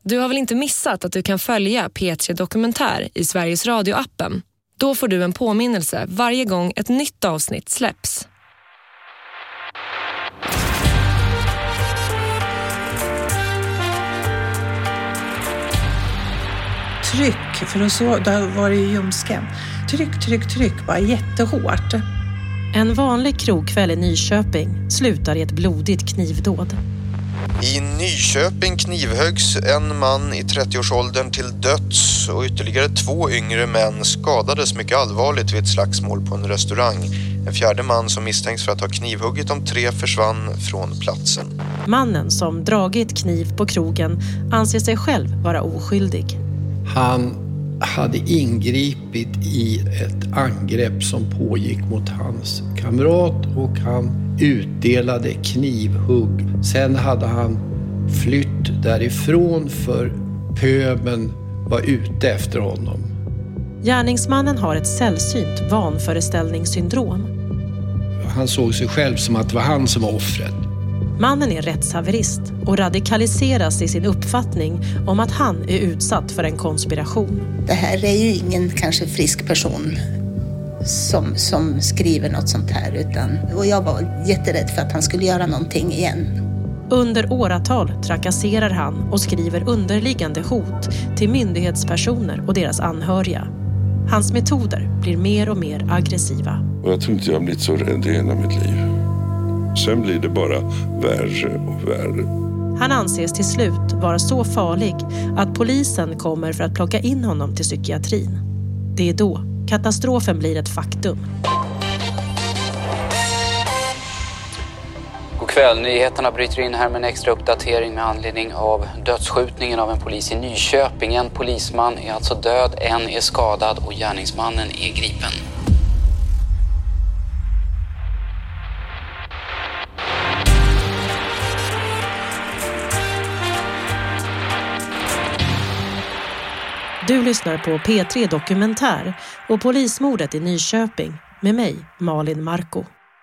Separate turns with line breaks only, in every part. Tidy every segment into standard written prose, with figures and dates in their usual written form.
Du har väl inte missat att du kan följa P3 Dokumentär i Sveriges Radio-appen? Då får du en påminnelse varje gång ett nytt avsnitt släpps.
Tryck, för så där var det i ljumsken. Tryck, bara jättehårt.
En vanlig krogkväll i Nyköping slutar i ett blodigt knivdåd.
I Nyköping knivhöggs en man i 30-årsåldern till döds och ytterligare 2 yngre män skadades mycket allvarligt vid ett slagsmål på en restaurang. En fjärde man som misstänks för att ha knivhuggit de 3 försvann från platsen.
Mannen som dragit kniv på krogen anser sig själv vara oskyldig.
Han hade ingripit i ett angrepp som pågick mot hans kamrat och han utdelade knivhugg. Sen hade han flytt därifrån för pöbeln var ute efter honom.
Gärningsmannen har ett sällsynt vanföreställningssyndrom.
Han såg sig själv som att det var han som var offret.
Mannen är rättshaverist och radikaliseras i sin uppfattning om att han är utsatt för en konspiration.
Det här är ju ingen kanske frisk person som skriver något sånt här. Och jag var jätterädd för att han skulle göra någonting igen.
Under åratal trakasserar han och skriver underliggande hot till myndighetspersoner och deras anhöriga. Hans metoder blir mer och mer aggressiva.
Och jag tror inte jag har blivit så rädd i hela mitt liv. Sen blir det bara värre och värre.
Han anses till slut vara så farlig att polisen kommer för att plocka in honom till psykiatrin. Det är då katastrofen blir ett faktum.
God kväll, nyheterna bryter in här med en extra uppdatering med anledning av dödsskjutningen av en polis i Nyköping. En polisman är alltså död, en är skadad och gärningsmannen är gripen.
Du lyssnar på P3 Dokumentär och polismordet i Nyköping med mig, Malin Marko.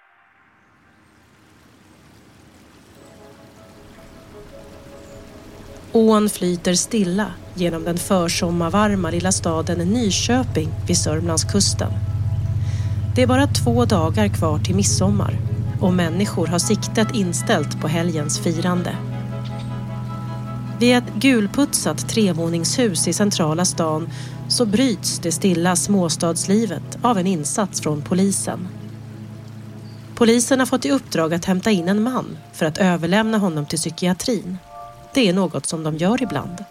Ån flyter stilla genom den försommarvarma lilla staden Nyköping vid Sörmlandskusten. Det är bara 2 dagar kvar till midsommar och människor har siktet inställt på helgens firande. Vid ett gulputsat 3-våningshus i centrala stan så bryts det stilla småstadslivet av en insats från polisen. Polisen har fått i uppdrag att hämta in en man för att överlämna honom till psykiatrin. Det är något som de gör ibland.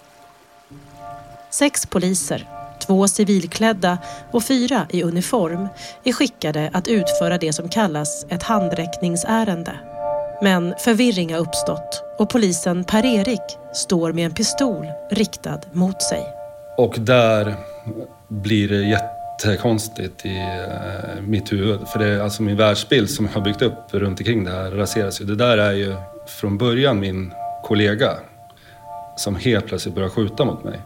6 poliser, 2 civilklädda och 4 i uniform är skickade att utföra det som kallas ett handräckningsärende. Men förvirring har uppstått och polisen Per-Erik står med en pistol riktad mot sig.
Och där blir det jättekonstigt i mitt huvud. För det är alltså min världsbild som jag har byggt upp runt omkring det här raseras ju. Det där är ju från början min kollega som helt plötsligt börjar skjuta mot mig.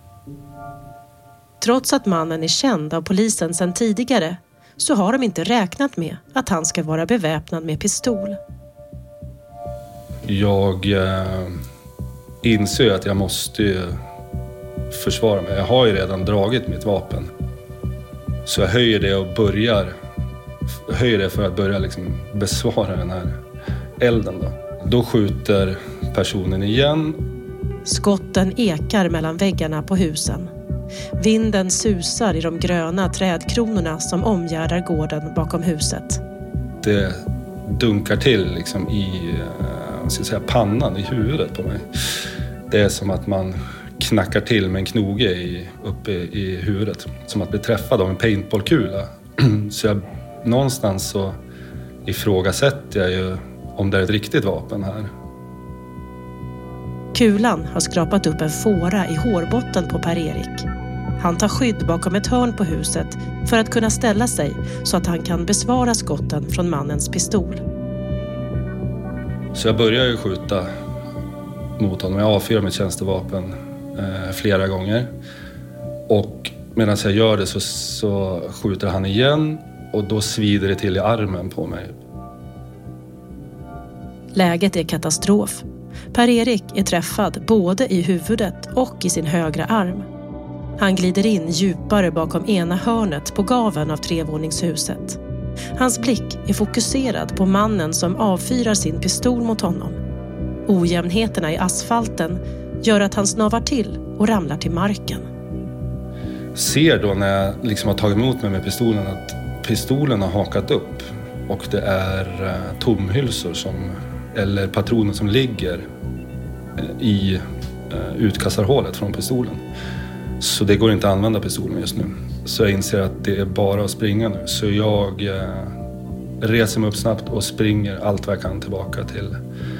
Trots att mannen är känd av polisen sedan tidigare så har de inte räknat med att han ska vara beväpnad med pistol.
Jag inser att jag måste försvara mig. Jag har ju redan dragit mitt vapen. Så jag höjer det och höjer det för att börja liksom besvara den här elden då. Då skjuter personen igen.
Skotten ekar mellan väggarna på husen. Vinden susar i de gröna trädkronorna som omgärdar gården bakom huset.
Det dunkar till liksom i pannan, i huvudet på mig. Det är som att man knackar till med en knoge uppe i huvudet. Som att bli träffad av en paintballkula. Så någonstans så ifrågasätter jag ju om det är ett riktigt vapen här.
Kulan har skrapat upp en fåra i hårbotten på Per-Erik. Han tar skydd bakom ett hörn på huset för att kunna ställa sig så att han kan besvara skotten från mannens pistol.
Så jag börjar ju skjuta mot honom. Jag avfyrar mitt tjänstevapen flera gånger. Och medan jag gör det så skjuter han igen och då svider det till i armen på mig.
Läget är katastrof. Per-Erik är träffad både i huvudet och i sin högra arm. Han glider in djupare bakom ena hörnet på gaveln av trevåningshuset. Hans blick är fokuserad på mannen som avfyrar sin pistol mot honom. Ojämnheterna i asfalten gör att han snavar till och ramlar till marken.
Ser då när jag liksom har tagit emot mig med pistolen att pistolen har hakat upp och det är tomhylsor eller patroner som ligger i utkastarhålet från pistolen. Så det går inte att använda pistolen just nu. Så jag inser att det är bara att springa nu. Så jag reser mig upp snabbt och springer allt vad jag kan tillbaka till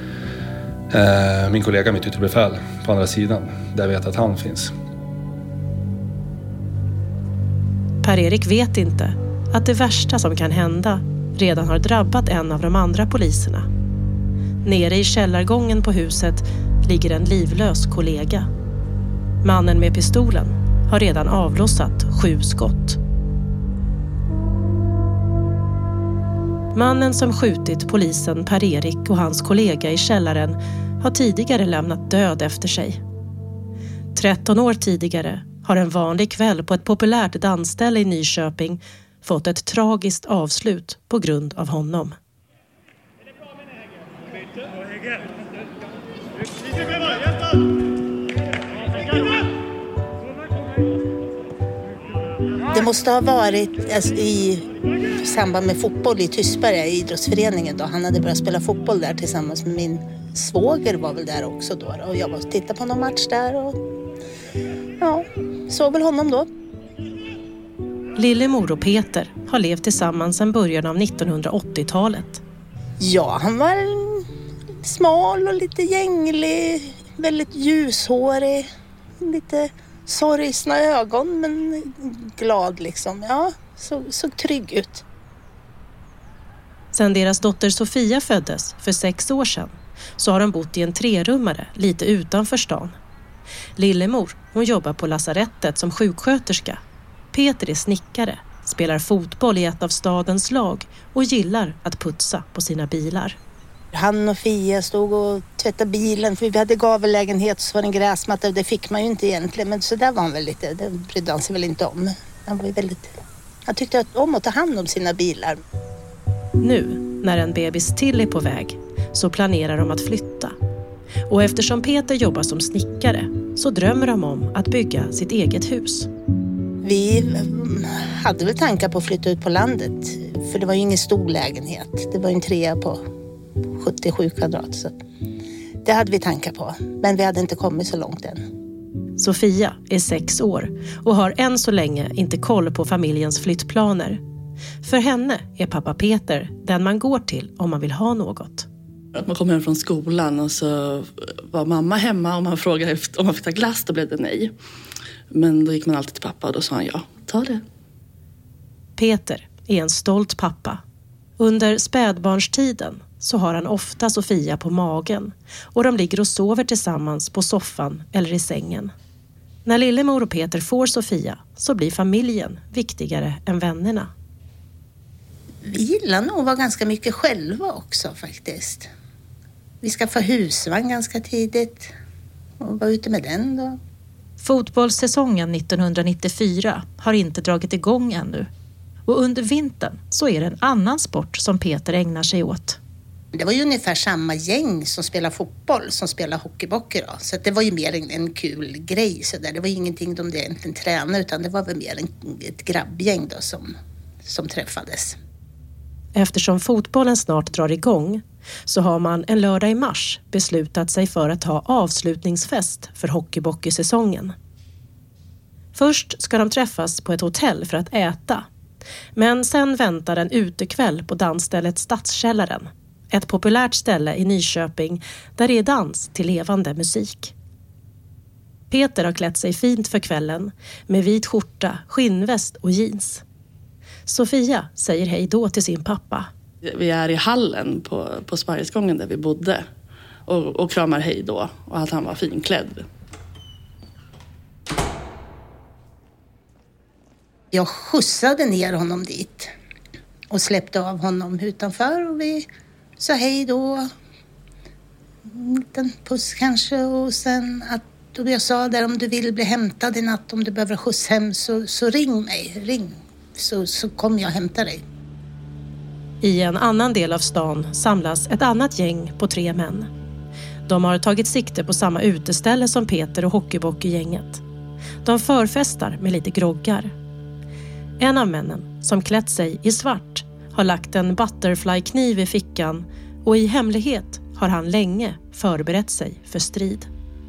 min kollega, mitt yttre befäl på andra sidan. Där jag vet att han finns.
Per-Erik vet inte att det värsta som kan hända redan har drabbat en av de andra poliserna. Nere i källargången på huset ligger en livlös kollega. Mannen med pistolen har redan avlossat 7 skott. Mannen som skjutit polisen Per-Erik och hans kollega i källaren har tidigare lämnat död efter sig. 13 år tidigare har en vanlig kväll på ett populärt dansställe i Nyköping fått ett tragiskt avslut på grund av honom.
Det måste ha varit i samband med fotboll i Tysberga i idrottsföreningen då. Han hade börjat spela fotboll där tillsammans med min svåger var väl där också då. Och jag var och tittade på någon match där och ja, såg väl honom då.
Lillemor och Peter har levt tillsammans sedan början av 1980-talet.
Ja, han var smal och lite gänglig, väldigt ljushårig, lite sorgsna ögon men glad liksom. Ja, såg trygg ut.
Sen deras dotter Sofia föddes för 6 år sedan så har de bott i en 3-rummare lite utanför stan. Lillemor, hon jobbar på lasarettet som sjuksköterska. Peter är snickare, spelar fotboll i ett av stadens lag och gillar att putsa på sina bilar.
Han och Fia stod och tvättade bilen för vi hade gavellägenhet så var det en gräsmatta och det fick man ju inte egentligen. Men så där var han väl lite, det brydde han sig väl inte om. Han tyckte om att ta hand om sina bilar.
Nu, när en bebis till är på väg, så planerar de att flytta. Och eftersom Peter jobbar som snickare så drömmer de om att bygga sitt eget hus.
Vi hade väl tankar på att flytta ut på landet. För det var ju ingen stor lägenhet. Det var en 3 på 77 kvadrat. Så det hade vi tankar på. Men vi hade inte kommit så långt än.
Sofia är 6 år och har än så länge inte koll på familjens flyttplaner. För henne är pappa Peter den man går till om man vill ha något.
Att man kom hem från skolan och så var mamma hemma och man frågade om man fick ta glass, då blev det nej. Men då gick man alltid till pappa och då sa han ja, ta det.
Peter är en stolt pappa. Under spädbarnstiden så har han ofta Sofia på magen och de ligger och sover tillsammans på soffan eller i sängen. När Lillemor och Peter får Sofia så blir familjen viktigare än vännerna.
Vi gillar nog att vara ganska mycket själva också faktiskt. Vi ska få husvagn ganska tidigt och vara ute med den då.
Fotbollssäsongen 1994 har inte dragit igång ännu. Och under vintern så är det en annan sport som Peter ägnar sig åt.
Det var ju ungefär samma gäng som spelar fotboll som spelar hockeybocker då. Så det var ju mer en kul grej så där. Det var ingenting de egentligen tränade utan det var väl mer ett grabbgäng då som träffades.
Eftersom fotbollen snart drar igång så har man en lördag i mars beslutat sig för att ha avslutningsfest för hockeybockeysäsongen. Först ska de träffas på ett hotell för att äta. Men sen väntar en utekväll på dansstället Stadskällaren. Ett populärt ställe i Nyköping där det är dans till levande musik. Peter har klätt sig fint för kvällen med vit skjorta, skinnväst och jeans. Sofia säger hej då till sin pappa.
Vi är i hallen på Spargesgången där vi bodde och kramar hej då och att han var finklädd.
Jag skjutsade ner honom dit och släppte av honom utanför och vi sa hej då. en liten puss kanske. Och sen att jag sa där, om du vill bli hämtad i natt, om du behöver skjuts hem så ring mig. Ring, så kommer jag hämta dig.
I en annan del av stan samlas ett annat gäng på 3 män. De har tagit sikte på samma uteställe som Peter och Hockeybock-gänget. De förfestar med lite groggar. En av männen, som klätt sig i svart, har lagt en butterfly-kniv i fickan och i hemlighet har han länge förberett sig för strid.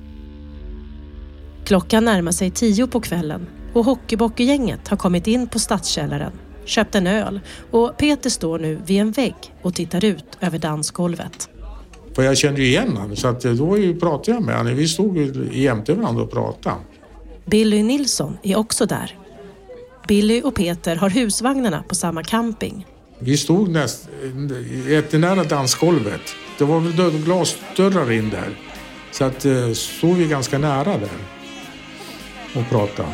Klockan närmar sig 10 på kvällen och Hockeybock-gänget har kommit in på stadskällaren, köpt en öl och Peter står nu vid en vägg och tittar ut över dansgolvet.
För jag kände ju igen honom, så att då pratade jag med honom. Vi stod jämte varandra och pratade.
Billy Nilsson är också där. Billy och Peter har husvagnarna på samma camping.
Vi stod jättenära dansgolvet. Det var väl glasdörrar in där. Så att stod vi ganska nära där och pratade.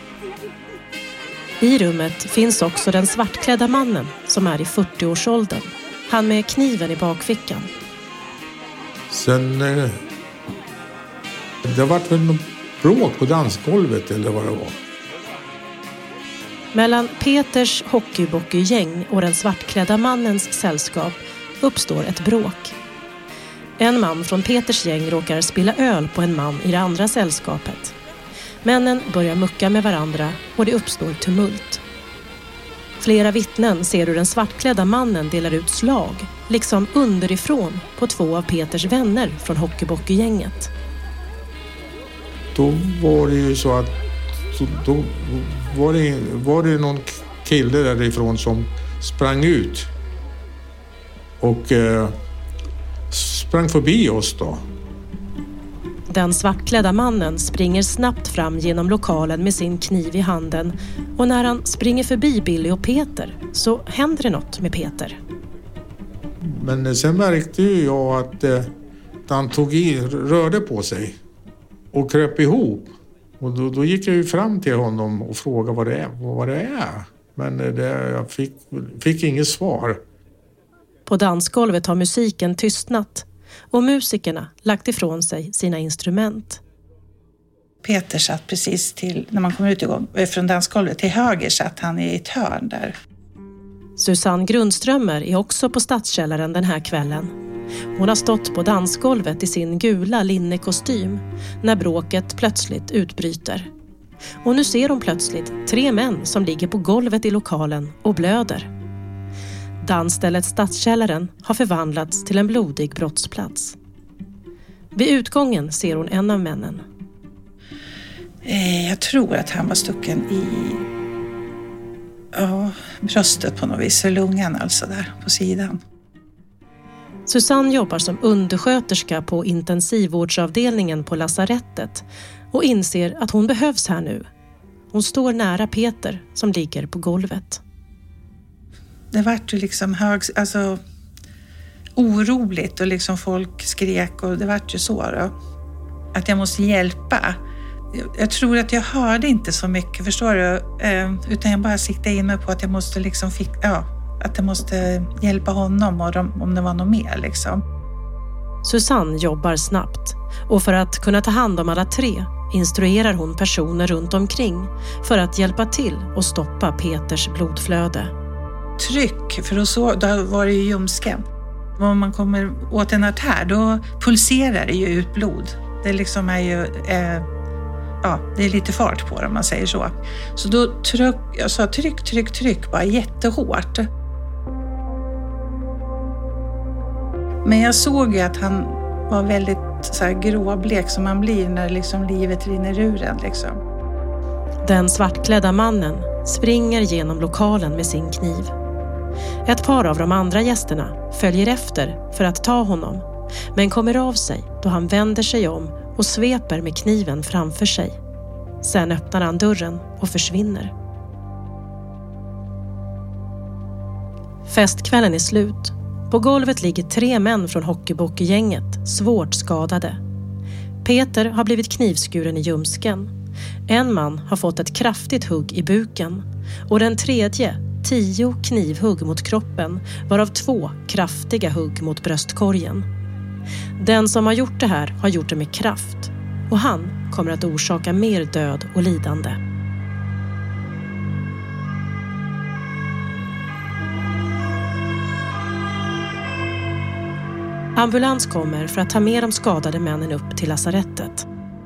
I rummet finns också den svartklädda mannen som är i 40-årsåldern. Han med kniven i bakfickan.
Sen det var väl något bråk på dansgolvet eller vad det var.
Mellan Peters Hockeybock-gäng och den svartklädda mannens sällskap uppstår ett bråk. En man från Peters gäng råkar spilla öl på en man i det andra sällskapet. Männen börjar mucka med varandra och det uppstår tumult. Flera vittnen ser hur den svartklädda mannen delar ut slag, liksom underifrån, på 2 av Peters vänner från Hockeybock-gänget.
Då var det ju så att då var det någon kille därifrån som sprang ut och sprang förbi oss då.
Den svartklädda mannen springer snabbt fram genom lokalen med sin kniv i handen och när han springer förbi Billy och Peter så händer det något med Peter.
Men sen märkte ju jag att han rörde på sig och kröp ihop. Och då gick jag ju fram till honom och frågade vad det är. Men jag fick inget svar.
På dansgolvet har musiken tystnat och musikerna lagt ifrån sig sina instrument.
Peter satt precis till, när man kommer ut från dansgolvet, till höger satt han i ett hörn där.
Susanne Grundströmer är också på stadskällaren den här kvällen. Hon har stått på dansgolvet i sin gula linnekostym när bråket plötsligt utbryter. Och nu ser hon plötsligt 3 män som ligger på golvet i lokalen och blöder. Dansstället Stadskällaren har förvandlats till en blodig brottsplats. Vid utgången ser hon en av männen.
Jag tror att han var stucken i bröstet på något vis, lungan alltså där på sidan.
Susanne jobbar som undersköterska på intensivvårdsavdelningen på lasarettet och inser att hon behövs här nu. Hon står nära Peter som ligger på golvet.
Det vart ju liksom oroligt och liksom folk skrek och det vart ju så då. Att jag måste hjälpa. Jag tror att jag hörde inte så mycket, förstår du? Utan jag bara siktade in mig på att jag måste liksom att jag måste hjälpa honom och om det var något mer liksom.
Susanne jobbar snabbt och för att kunna ta hand om alla 3 instruerar hon personer runt omkring för att hjälpa till och stoppa Peters blodflöde.
Tryck, för då var det ju ljumsken. Om man kommer åt en artär då pulserar det ju ut blod. Det liksom är ju det är lite fart på det om man säger så. Så då jag sa tryck bara jättehårt. Men jag såg ju att han var väldigt så här gråblek som man blir när liksom livet rinner ur en liksom.
Den svartklädda mannen springer genom lokalen med sin kniv. Ett par av de andra gästerna följer efter för att ta honom, men kommer av sig då han vänder sig om och sveper med kniven framför sig. Sen öppnar han dörren och försvinner. Festkvällen är slut. På golvet ligger 3 män från Hockeybock-gänget, svårt skadade. Peter har blivit knivskuren i ljumsken. En man har fått ett kraftigt hugg i buken och den tredje 10 knivhugg mot kroppen, varav 2 kraftiga hugg mot bröstkorgen. Den som har gjort det här har gjort det med kraft. Och han kommer att orsaka mer död och lidande. Ambulans kommer för att ta med de skadade männen upp till lasarettet.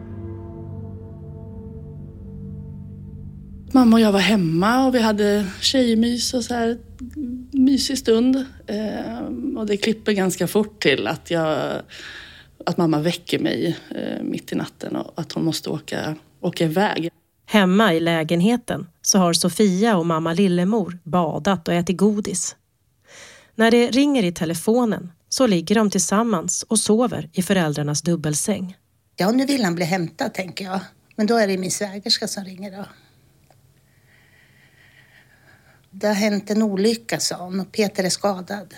Mamma och jag var hemma och vi hade tjejmys och så här mysig stund. Och det klipper ganska fort till att mamma väcker mig mitt i natten och att hon måste åka iväg.
Hemma i lägenheten så har Sofia och mamma Lillemor badat och ätit godis. När det ringer i telefonen så ligger de tillsammans och sover i föräldrarnas dubbelsäng.
Ja, nu vill han bli hämtad, tänker jag. Men då är det min svägerska som ringer då. Det har hänt en olycka, sa hon, och Peter är skadad.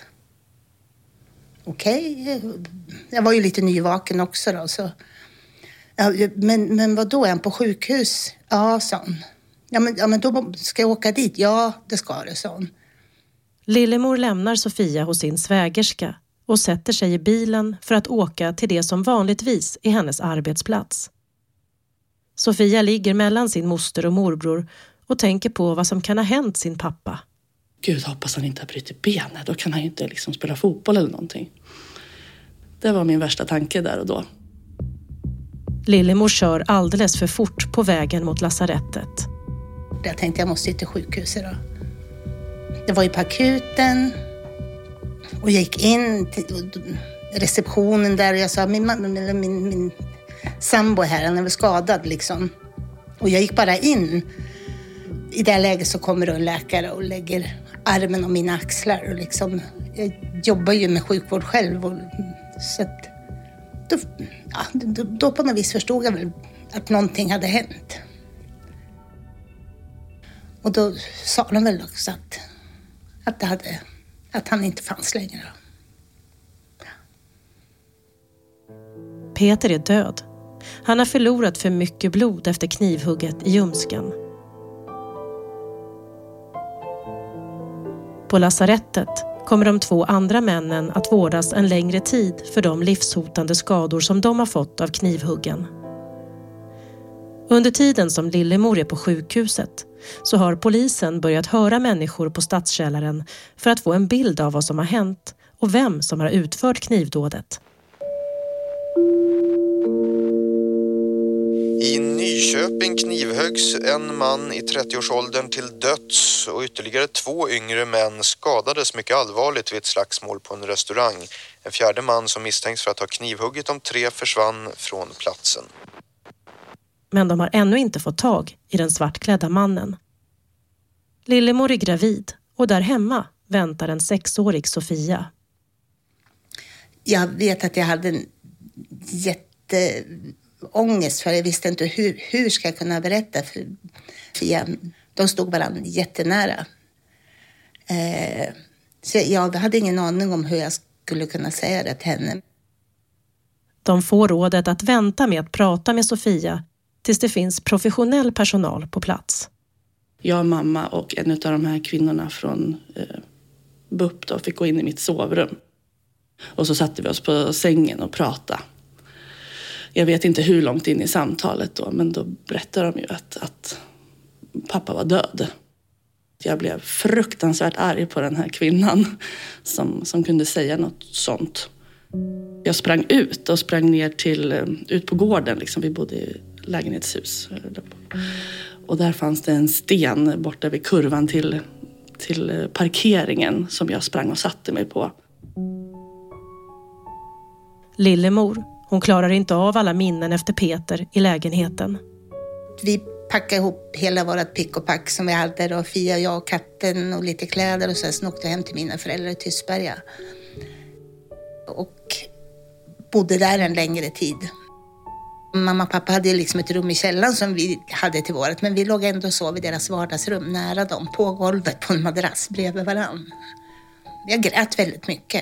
Okej. Jag var ju lite nyvaken också då. Så. Ja, men vad då är han på sjukhus? Ja, sa hon. Ja, men då ska jag åka dit. Ja, det ska det, sa hon.
Lillemor lämnar Sofia hos sin svägerska och sätter sig i bilen för att åka till det som vanligtvis är hennes arbetsplats. Sofia ligger mellan sin moster och morbror och tänker på vad som kan ha hänt sin pappa.
Gud, hoppas han inte har brutit benet. Då kan han inte liksom spela fotboll eller någonting. Det var min värsta tanke där och då.
Lillemor kör alldeles för fort på vägen mot lasarettet.
Jag tänkte jag måste till sjukhuset då. Det var ju på akuten. Och jag gick in till receptionen där och jag sa min sambo här, han är väl skadad liksom. Och jag gick bara in. I det läget så kommer en läkare och lägger armen om mina axlar. Och liksom, jag jobbar ju med sjukvård själv. Och, så att, då på något vis förstod jag väl att någonting hade hänt. Och då sa de väl också att han inte fanns längre.
Peter är död. Han har förlorat för mycket blod efter knivhugget i ljumsken. På lasarettet kommer de 2 andra männen att vårdas en längre tid för de livshotande skador som de har fått av knivhuggen. Under tiden som Lillemor är på sjukhuset så har polisen börjat höra människor på Stadskällaren för att få en bild av vad som har hänt och vem som har utfört knivdådet.
I Nyköping knivhöggs en man i 30-årsåldern till döds och ytterligare 2 yngre män skadades mycket allvarligt vid ett slagsmål på en restaurang. En fjärde man som misstänks för att ha knivhuggit de 3 försvann från platsen.
Men de har ännu inte fått tag i den svartklädda mannen. Lillemor är gravid och där hemma väntar en 6-årig Sofia.
Jag vet att jag hade en jätteångest för jag visste inte hur ska jag kunna berätta för de stod varandra jättenära. Så jag hade ingen aning om hur jag skulle kunna säga det till henne.
De får rådet att vänta med att prata med Sofia tills det finns professionell personal på plats.
Jag, mamma och en av de här kvinnorna från BUP då fick gå in i mitt sovrum. Och så satte vi oss på sängen och pratade. Jag vet inte hur långt in i samtalet då, men då berättade de ju att pappa var död. Jag blev fruktansvärt arg på den här kvinnan som kunde säga något sånt. Jag sprang ut och sprang ner ut på gården. Liksom. Vi bodde i lägenhetshus. Och där fanns det en sten borta vid kurvan till parkeringen som jag sprang och satte mig på.
Lillemor, hon klarar inte av alla minnen efter Peter i lägenheten.
Vi packade ihop hela vårat pick och pack som vi hade. Då, Fia, jag och katten och lite kläder. Och sen åkte jag hem till mina föräldrar i Tystberga. Och bodde där en längre tid. Mamma och pappa hade liksom ett rum i källaren som vi hade till vårat. Men vi låg ändå och sov i deras vardagsrum nära dem. På golvet på en madrass bredvid varann. Jag grät väldigt mycket.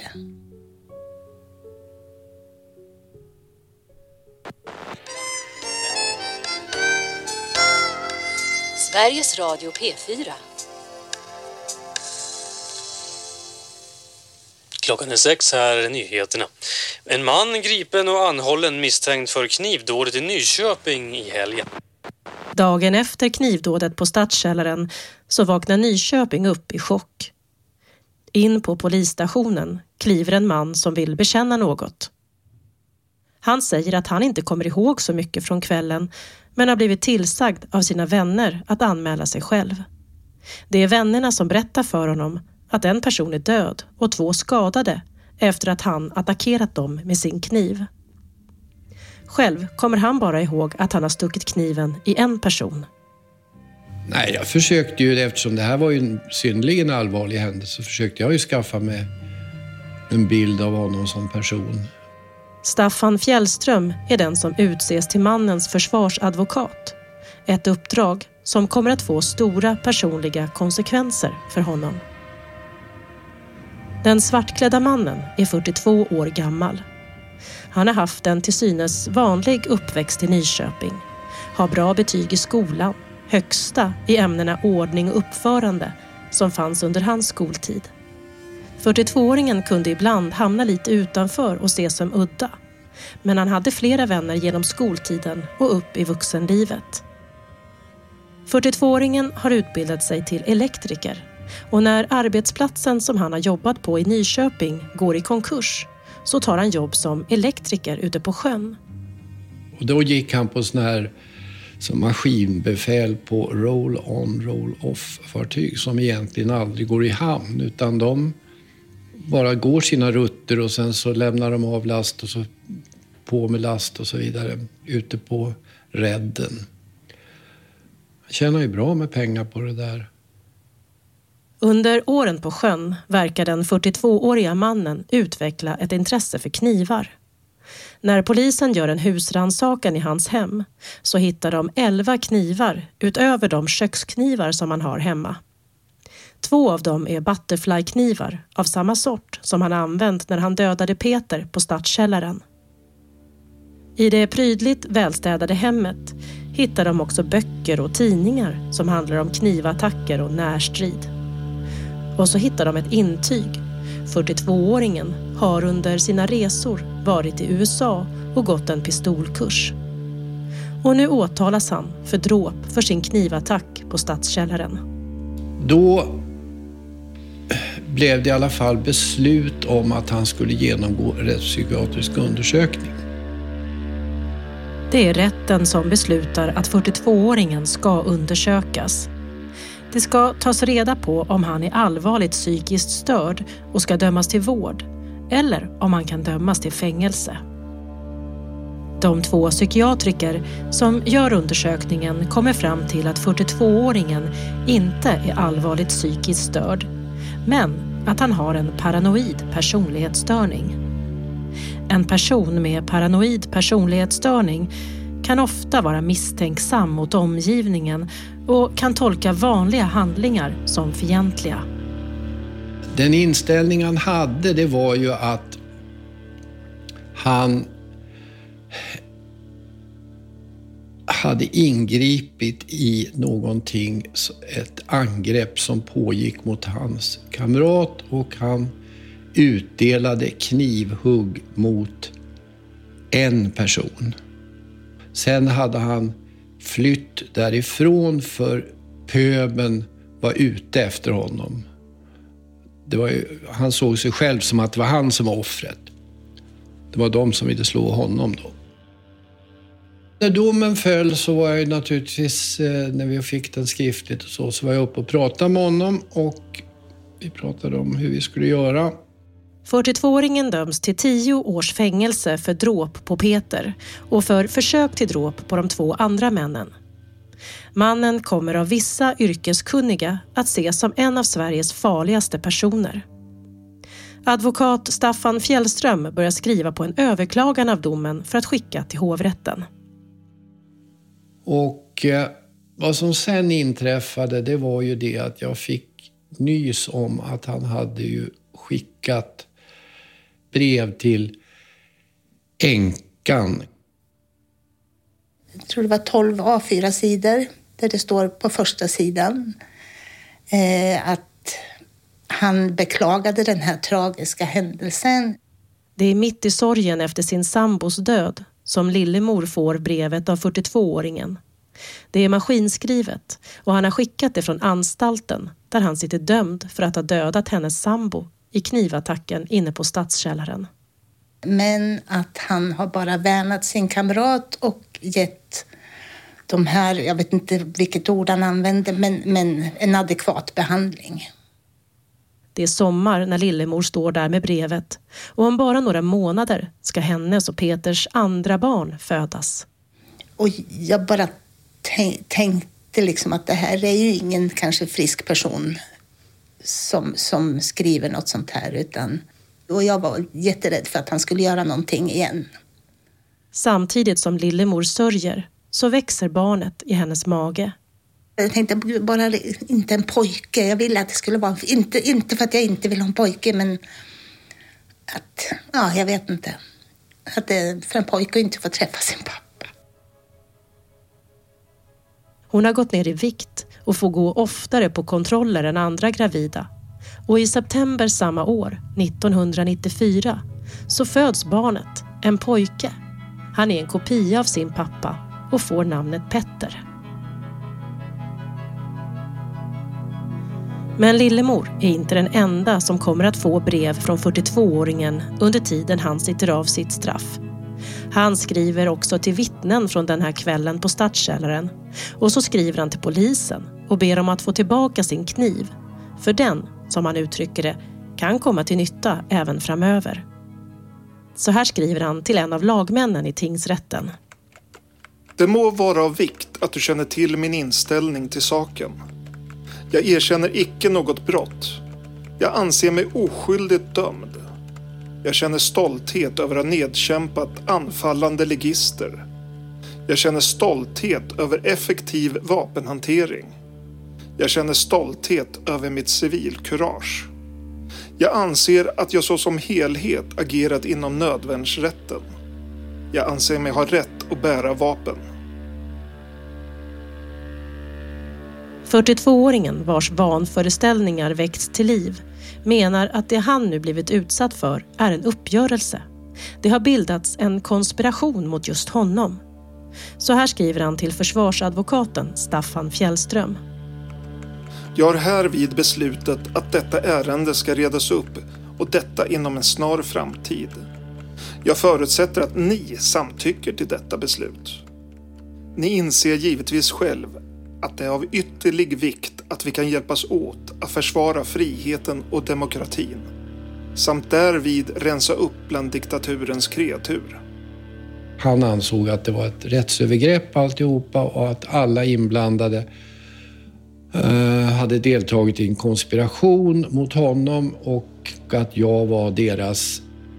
Sveriges Radio P4.
Klockan är 6, här är nyheterna. En man gripen och anhållen misstänkt för knivdådet i Nyköping i helgen.
Dagen efter knivdådet på Stadskällaren så vaknar Nyköping upp i chock. In på polisstationen kliver en man som vill bekänna något. Han säger att han inte kommer ihåg så mycket från kvällen, men har blivit tillsagd av sina vänner att anmäla sig själv. Det är vännerna som berättar för honom att en person är död och 2 skadade efter att han attackerat dem med sin kniv. Själv kommer han bara ihåg att han har stuckit kniven i en person.
Nej, jag försökte ju, eftersom det här var ju en synnerligen allvarlig händelse, så försökte jag ju skaffa mig en bild av honom som person.
Staffan Fjällström är den som utses till mannens försvarsadvokat. Ett uppdrag som kommer att få stora personliga konsekvenser för honom. Den svartklädda mannen är 42 år gammal. Han har haft en till synes vanlig uppväxt i Nyköping. Har bra betyg i skolan, högsta i ämnena ordning och uppförande som fanns under hans skoltid. 42-åringen kunde ibland hamna lite utanför och ses som udda. Men han hade flera vänner genom skoltiden och upp i vuxenlivet. 42-åringen har utbildat sig till elektriker. Och när arbetsplatsen som han har jobbat på i Nyköping går i konkurs så tar han jobb som elektriker ute på sjön.
Och då gick han på sån här som maskinbefäl på roll-on, roll-off-fartyg som egentligen aldrig går i hamn, utan de bara går sina rutter och sen så lämnar de av last och så på med last och så vidare ute på redden. Han tjänar ju bra med pengar på det där.
Under åren på sjön verkar den 42-åriga mannen utveckla ett intresse för knivar. När polisen gör en husrannsakan i hans hem så hittar de 11 knivar utöver de köksknivar som han har hemma. 2 av dem är butterfly-knivar av samma sort som han använt när han dödade Peter på Stadskällaren. I det prydligt välstädade hemmet hittar de också böcker och tidningar som handlar om knivattacker och närstrid. Och så hittar de ett intyg. 42-åringen har under sina resor varit i USA och gått en pistolkurs. Och nu åtalas han för dråp för sin knivattack på Stadskällaren.
Då blev det i alla fall beslut om att han skulle genomgå rättspsykiatrisk undersökning.
Det är rätten som beslutar att 42-åringen ska undersökas. Det ska tas reda på om han är allvarligt psykiskt störd och ska dömas till vård eller om han kan dömas till fängelse. De 2 psykiatriker som gör undersökningen kommer fram till att 42-åringen inte är allvarligt psykiskt störd, men att han har en paranoid personlighetsstörning. En person med paranoid personlighetsstörning kan ofta vara misstänksam mot omgivningen och kan tolka vanliga handlingar som fientliga.
Den inställning han hade, det var ju att han hade ingripit i någonting, ett angrepp som pågick mot hans kamrat, och han utdelade knivhugg mot en person. Sen hade han flytt därifrån för pöben var ute efter honom. Han såg sig själv som att det var han som var offret. Det var de som ville slå honom då. När domen föll så var jag naturligtvis, när vi fick den skriftligt och så var jag uppe och pratade med honom, och vi pratade om hur vi skulle göra.
42-åringen döms till 10 års fängelse för dråp på Peter och för försök till dråp på de 2 andra männen. Mannen kommer av vissa yrkeskunniga att ses som en av Sveriges farligaste personer. Advokat Staffan Fjällström börjar skriva på en överklagan av domen för att skicka till hovrätten.
Och vad som sen inträffade, det var ju det att jag fick nys om att han hade ju skickat brev till änkan.
Jag tror det var 12 A4-sidor där det står på första sidan att Han beklagade den här tragiska händelsen.
Det är mitt i sorgen efter sin sambos död som Lillemor får brevet av 42-åringen. Det är maskinskrivet och han har skickat det från anstalten där han sitter dömd för att ha dödat hennes sambo i knivattacken inne på Stadskällaren.
Men att han har bara värnat sin kamrat och gett de här, jag vet inte vilket ord han använde, men en adekvat behandling.
Det är sommar när Lillemor står där med brevet och om bara några månader ska hennes och Peters andra barn födas.
Och jag bara tänkte liksom att det här är ju ingen kanske frisk person som skriver något sånt här, och jag var jätterädd för att han skulle göra någonting igen. Samtidigt som Lillemor sörjer så växer barnet i hennes mage. Jag tänkte bara inte en pojke. Jag ville att det skulle vara, inte för att jag inte vill ha en pojke, men att, ja, jag vet inte. Att det för en pojke inte få träffa sin pappa.
Hon har gått ner i vikt och får gå oftare på kontroller än andra gravida. Och i september samma år, 1994, så föds barnet, en pojke. Han är en kopia av sin pappa och får namnet Petter. Men Lillemor är inte den enda som kommer att få brev från 42-åringen under tiden han sitter av sitt straff. Han skriver också till vittnen från den här kvällen på Stadskällaren och så skriver han till polisen och ber om att få tillbaka sin kniv. För den, som han uttrycker det, kan komma till nytta även framöver. Så här skriver han till en av lagmännen i tingsrätten.
Det må vara av vikt att du känner till min inställning till saken. Jag erkänner icke något brott. Jag anser mig oskyldigt dömd. Jag känner stolthet över att ha nedkämpat anfallande ligister. Jag känner stolthet över effektiv vapenhantering. Jag känner stolthet över mitt civilkurage. Jag anser att jag så som helhet agerat inom nödvärnsrätten. Jag anser mig ha rätt att bära vapen.
42-åringen vars vanföreställningar väckts till liv menar att det han nu blivit utsatt för är en uppgörelse. Det har bildats en konspiration mot just honom. Så här skriver han till försvarsadvokaten Staffan Fjällström.
Jag har härvid beslutat att detta ärende ska redas upp och detta inom en snar framtid. Jag förutsätter att ni samtycker till detta beslut. Ni inser givetvis själv att det är av ytterlig vikt att vi kan hjälpas åt att försvara friheten och demokratin samt därvid rensa upp bland diktaturens kreatur.
Han ansåg att det var ett rättsövergrepp alltihopa och att alla inblandade hade deltagit i en konspiration mot honom och att jag var deras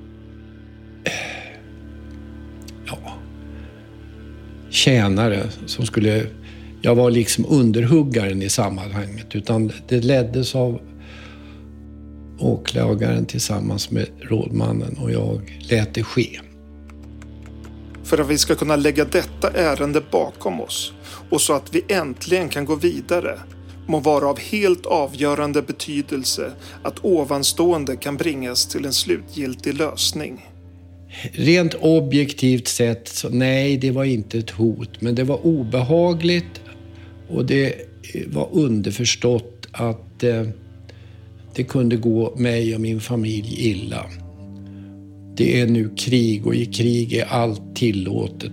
tjänare som skulle... Jag var liksom underhuggaren i sammanhanget, utan det leddes av åklagaren tillsammans med rådmannen och jag lät det ske.
För att vi ska kunna lägga detta ärende bakom oss och så att vi äntligen kan gå vidare må vara av helt avgörande betydelse att ovanstående kan bringas till en slutgiltig lösning.
Rent objektivt sett så nej, det var inte ett hot, men det var obehagligt och det var underförstått att det kunde gå mig och min familj illa. Det är nu krig och i krig är allt tillåtet.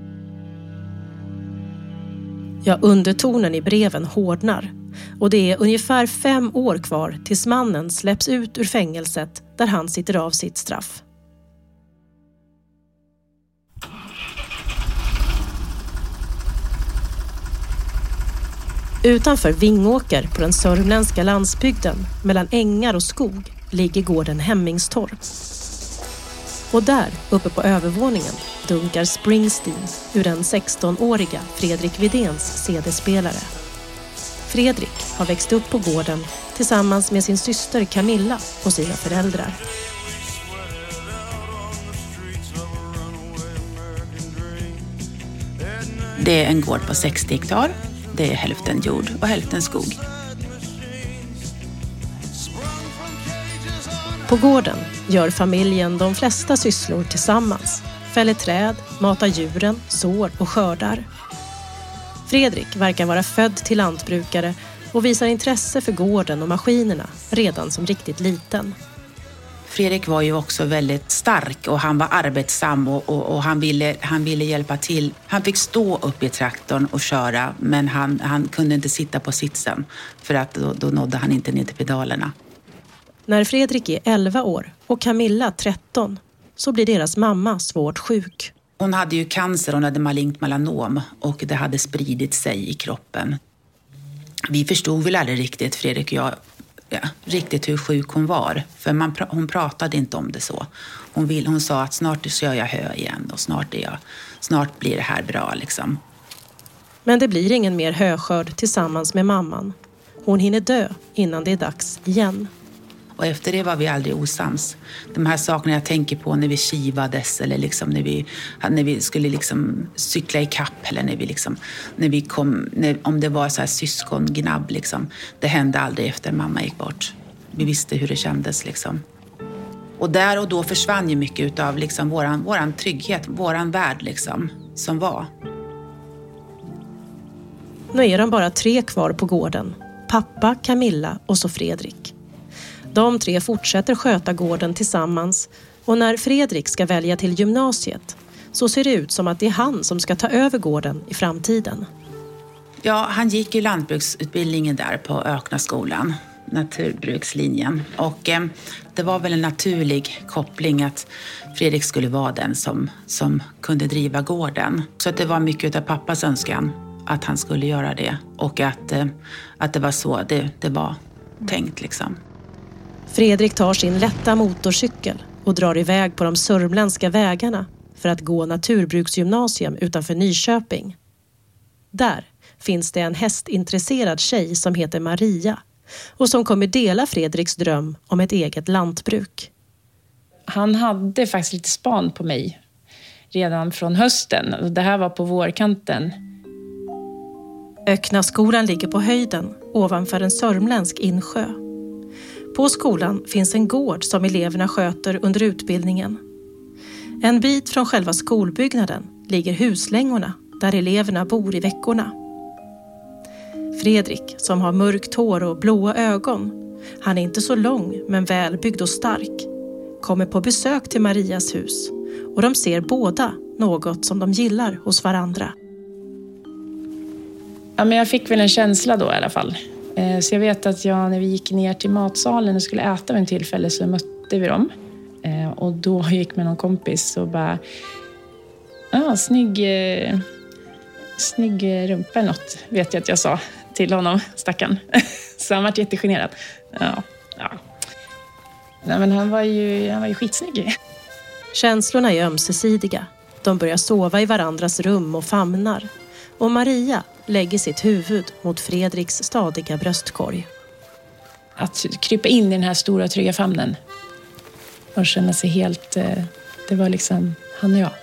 Ja, undertonen i breven hårdnar och det är ungefär 5 år kvar tills mannen släpps ut ur fängelset där han sitter av sitt straff. Utanför Vingåker på den sörmländska landsbygden mellan ängar och skog ligger gården Hemmingstorp. Och där, uppe på övervåningen, dunkar Springsteen ur den 16-åriga Fredrik Widéns CD-spelare. Fredrik har växt upp på gården tillsammans med sin syster Camilla och sina föräldrar.
Det är en gård på 60 hektar. Det är hälften jord och hälften skog.
På gården gör familjen de flesta sysslor tillsammans. Fäller träd, matar djuren, sår och skördar. Fredrik verkar vara född till lantbrukare och visar intresse för gården och maskinerna redan som riktigt liten.
Fredrik var ju också väldigt stark och han var arbetsam och han ville hjälpa till. Han fick stå upp i traktorn och köra, men han kunde inte sitta på sitsen för att då nådde han inte ner till pedalerna.
När Fredrik är 11 år och Camilla 13 så blir deras mamma svårt sjuk.
Hon hade ju cancer, hon hade malignt melanom och det hade spridit sig i kroppen. Vi förstod väl aldrig riktigt, Fredrik och jag, riktigt hur sjuk hon var. För hon pratade inte om det så. Hon sa att snart så gör jag hö igen och snart blir det här bra liksom.
Men det blir ingen mer höskörd tillsammans med mamman. Hon hinner dö innan det är dags igen.
Och efter det var vi aldrig osams. De här sakerna jag tänker på när vi kivades eller liksom när vi skulle liksom cykla i kapp eller när vi kom, om det var så här syskongnabb liksom. Det hände aldrig efter mamma gick bort. Vi visste hur det kändes liksom. Och där och då försvann ju mycket av liksom våran trygghet, våran värld liksom, som var.
Nu är de bara 3 kvar på gården. Pappa, Camilla och så Fredrik. De 3 fortsätter sköta gården tillsammans och när Fredrik ska välja till gymnasiet så ser det ut som att det är han som ska ta över gården i framtiden.
Ja, han gick ju lantbruksutbildningen där på Öknaskolan, naturbrukslinjen. Och det var väl en naturlig koppling att Fredrik skulle vara den som kunde driva gården. Så att det var mycket av pappas önskan att han skulle göra det och att det var så det var tänkt liksom.
Fredrik tar sin lätta motorcykel och drar iväg på de sörmländska vägarna för att gå naturbruksgymnasium utanför Nyköping. Där finns det en hästintresserad tjej som heter Maria och som kommer dela Fredriks dröm om ett eget lantbruk.
Han hade faktiskt lite span på mig redan från hösten. Det här var på vårkanten.
Öknaskolan ligger på höjden ovanför en sörmländsk insjö. På skolan finns en gård som eleverna sköter under utbildningen. En bit från själva skolbyggnaden ligger huslängorna där eleverna bor i veckorna. Fredrik, som har mörkt hår och blåa ögon, han är inte så lång men välbyggd och stark, kommer på besök till Marias hus och de ser båda något som de gillar hos varandra.
Ja, men jag fick väl en känsla då i alla fall. Så jag vet att när vi gick ner till matsalen och skulle äta vid en tillfälle så mötte vi dem. Och då gick med någon kompis och bara snygg rumpa eller något, vet jag att jag sa till honom, stackarn. Så han var jättegenerad. Ja. Nej, men han var ju skitsnygg.
Känslorna är ömsesidiga. De börjar sova i varandras rum och famnar. Och Maria lägger sitt huvud mot Fredriks stadiga bröstkorg.
Att krypa in i den här stora trygga famnen och känna sig helt... Det var liksom han och jag.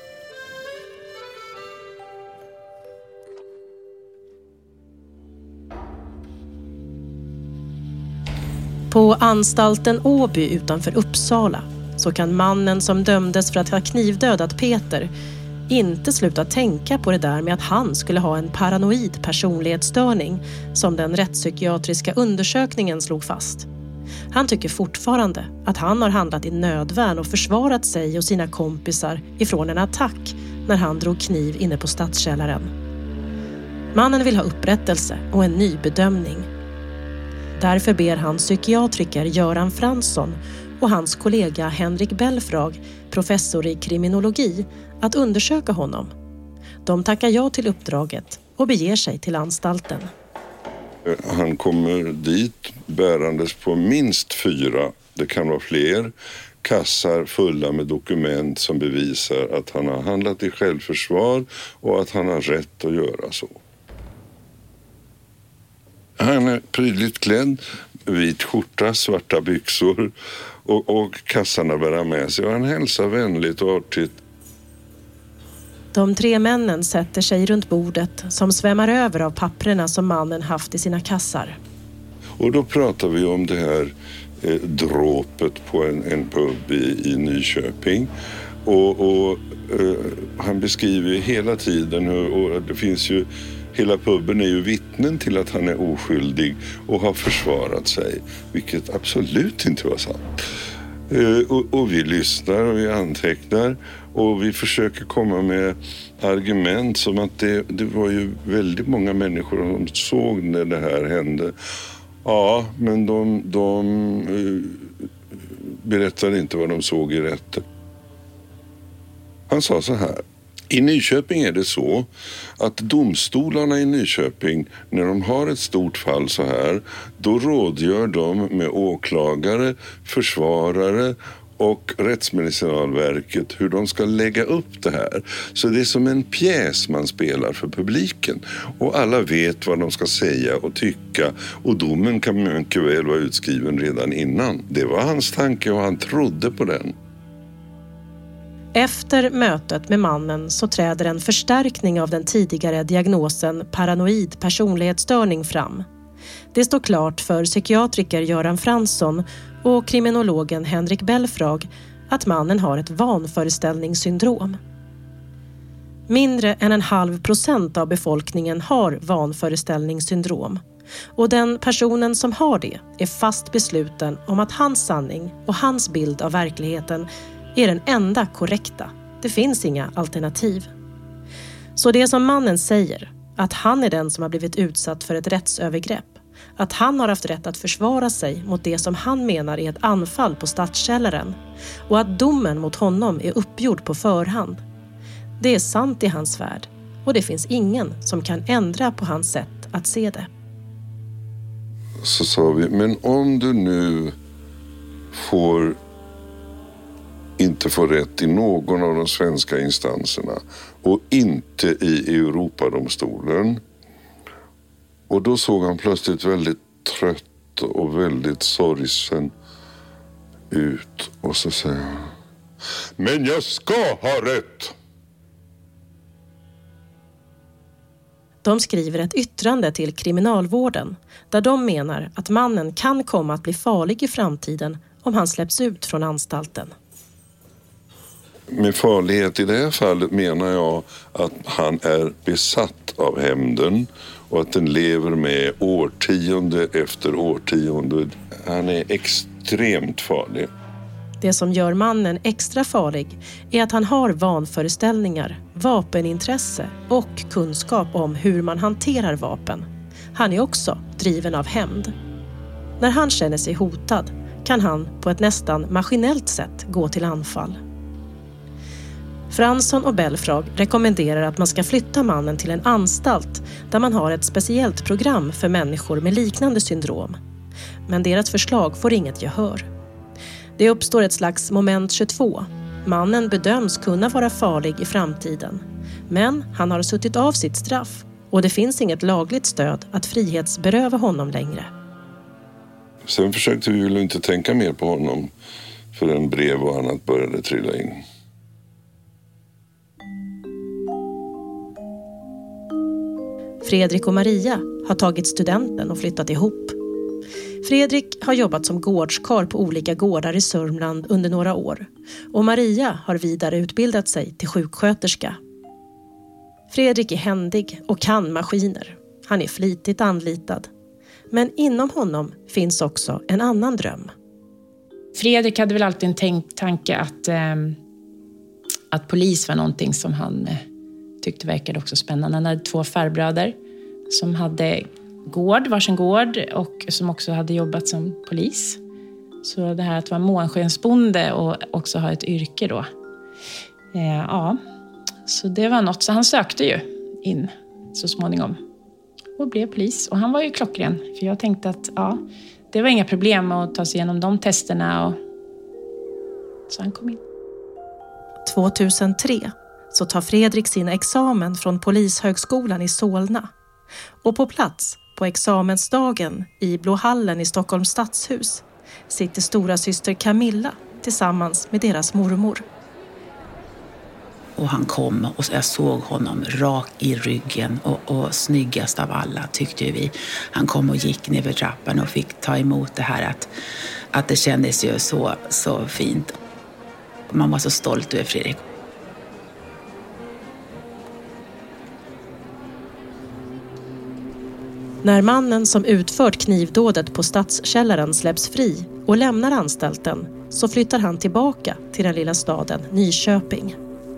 På anstalten Åby utanför Uppsala så kan mannen som dömdes för att ha knivdödat Peter inte sluta tänka på det där med att han skulle ha en paranoid personlighetsstörning som den rättspsykiatriska undersökningen slog fast. Han tycker fortfarande att han har handlat i nödvärn och försvarat sig och sina kompisar ifrån en attack när han drog kniv inne på stadskällaren. Mannen vill ha upprättelse och en ny bedömning. Därför ber han psykiatriker Göran Fransson och hans kollega Henrik Belfrag, professor i kriminologi, att undersöka honom. De tackar ja till uppdraget och beger sig till anstalten.
Han kommer dit bärandes på minst 4, det kan vara fler, kassar fulla med dokument som bevisar att han har handlat i självförsvar och att han har rätt att göra så. Han är prydligt klädd, vit skjorta, svarta byxor och kassarna bär med sig och han hälsar vänligt och artigt.
De 3 männen sätter sig runt bordet som svämmar över av papperna som mannen haft i sina kassar.
Och då pratar vi om det här dråpet på en pub i Nyköping. Och han beskriver hela tiden och det finns ju, hela puben är ju vittnen till att han är oskyldig och har försvarat sig, vilket absolut inte var sant. Och vi lyssnar och vi antecknar och vi försöker komma med argument som att det var ju väldigt många människor som såg när det här hände. Ja, men de berättade inte vad de såg i rätten. Han sa så här: i Nyköping är det så att domstolarna i Nyköping, när de har ett stort fall så här, då rådgör de med åklagare, försvarare och Rättsmedicinalverket hur de ska lägga upp det här. Så det är som en pjäs man spelar för publiken. Och alla vet vad de ska säga och tycka. Och domen kan mycket väl vara utskriven redan innan. Det var hans tanke och han trodde på den.
Efter mötet med mannen så träder en förstärkning av den tidigare diagnosen paranoid personlighetsstörning fram. Det står klart för psykiatriker Göran Fransson och kriminologen Henrik Belfrage att mannen har ett vanföreställningssyndrom. Mindre än 0,5% av befolkningen har vanföreställningssyndrom. Och den personen som har det är fast besluten om att hans sanning och hans bild av verkligheten är den enda korrekta. Det finns inga alternativ. Så det som mannen säger, att han är den som har blivit utsatt för ett rättsövergrepp, att han har haft rätt att försvara sig mot det som han menar är ett anfall på Stadskällaren och att domen mot honom är uppgjord på förhand. Det är sant i hans värld och det finns ingen som kan ändra på hans sätt att se det.
Så sa vi, men om du nu inte får rätt i någon av de svenska instanserna och inte i Europadomstolen. Och då såg han plötsligt väldigt trött och väldigt sorgsen ut. Och så säger han: men jag ska ha rätt!
De skriver ett yttrande till kriminalvården där de menar att mannen kan komma att bli farlig i framtiden om han släpps ut från anstalten.
Med farlighet i det här fallet menar jag att han är besatt av hämnden och att den lever med årtionde efter årtionde. Han är extremt farlig.
Det som gör mannen extra farlig är att han har vanföreställningar, vapenintresse och kunskap om hur man hanterar vapen. Han är också driven av hämnd. När han känner sig hotad kan han på ett nästan maskinellt sätt gå till anfall. Fransson och Belfrage rekommenderar att man ska flytta mannen till en anstalt där man har ett speciellt program för människor med liknande syndrom. Men deras förslag får inget gehör. Det uppstår ett slags moment 22. Mannen bedöms kunna vara farlig i framtiden. Men han har suttit av sitt straff och det finns inget lagligt stöd att frihetsberöva honom längre.
Sen försökte vi väl inte tänka mer på honom förrän brev och annat började trilla in.
Fredrik och Maria har tagit studenten och flyttat ihop. Fredrik har jobbat som gårdskar på olika gårdar i Sörmland under några år och Maria har vidare utbildat sig till sjuksköterska. Fredrik är händig och kan maskiner. Han är flitigt anlitad. Men inom honom finns också en annan dröm.
Fredrik hade väl alltid en tanke att polis var någonting som han tyckte verkade också spännande. Han hade 2 farbröder som hade varsin gård och som också hade jobbat som polis. Så det här att vara månskensbonde och också ha ett yrke då. Ja, så det var något. Så han sökte ju in så småningom och blev polis. Och han var ju klockren, för jag tänkte att det var inga problem att ta sig igenom de testerna. Så han kom in.
2003 så tar Fredrik sin examen från Polishögskolan i Solna. Och på plats på examensdagen i Blå hallen i Stockholms stadshus sitter stora syster Camilla tillsammans med deras mormor.
Och han kom och jag såg honom rak i ryggen och snyggast av alla tyckte vi. Han kom och gick ner för trappan och fick ta emot det här att att det kändes ju så fint. Man var så stolt över Fredrik.
När mannen som utfört knivdådet på Stadskällaren släpps fri och lämnar anstalten så flyttar han tillbaka till den lilla staden Nyköping.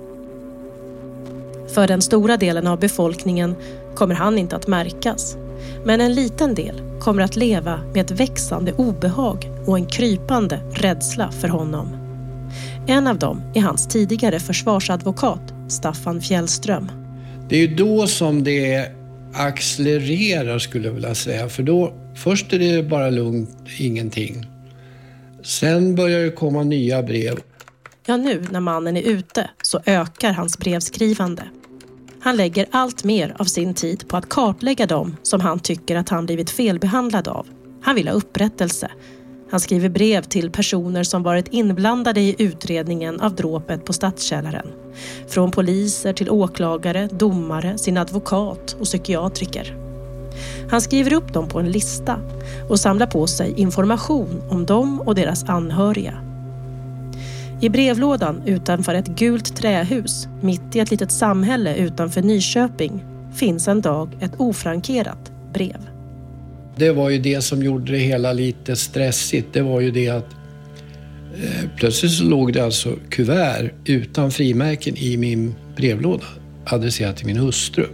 För den stora delen av befolkningen kommer han inte att märkas. Men en liten del kommer att leva med ett växande obehag och en krypande rädsla för honom. En av dem är hans tidigare försvarsadvokat, Staffan Fjällström.
Det är ju då som det accelererar, skulle jag vilja säga. För då, först är det bara lugnt, ingenting. Sen börjar det komma nya brev.
Ja, nu när mannen är ute så ökar hans brevskrivande. Han lägger allt mer av sin tid på att kartlägga dem som han tycker att han blivit felbehandlad av. Han vill ha upprättelse. Han skriver brev till personer som varit inblandade i utredningen av dråpet på Stadskällaren. Från poliser till åklagare, domare, sin advokat och psykiatriker. Han skriver upp dem på en lista och samlar på sig information om dem och deras anhöriga. I brevlådan utanför ett gult trähus, mitt i ett litet samhälle utanför Nyköping, finns en dag ett ofrankerat brev.
Det var ju det som gjorde det hela lite stressigt. Det var ju det att plötsligt så låg det alltså kuvert utan frimärken i min brevlåda, adresserat till min hustru.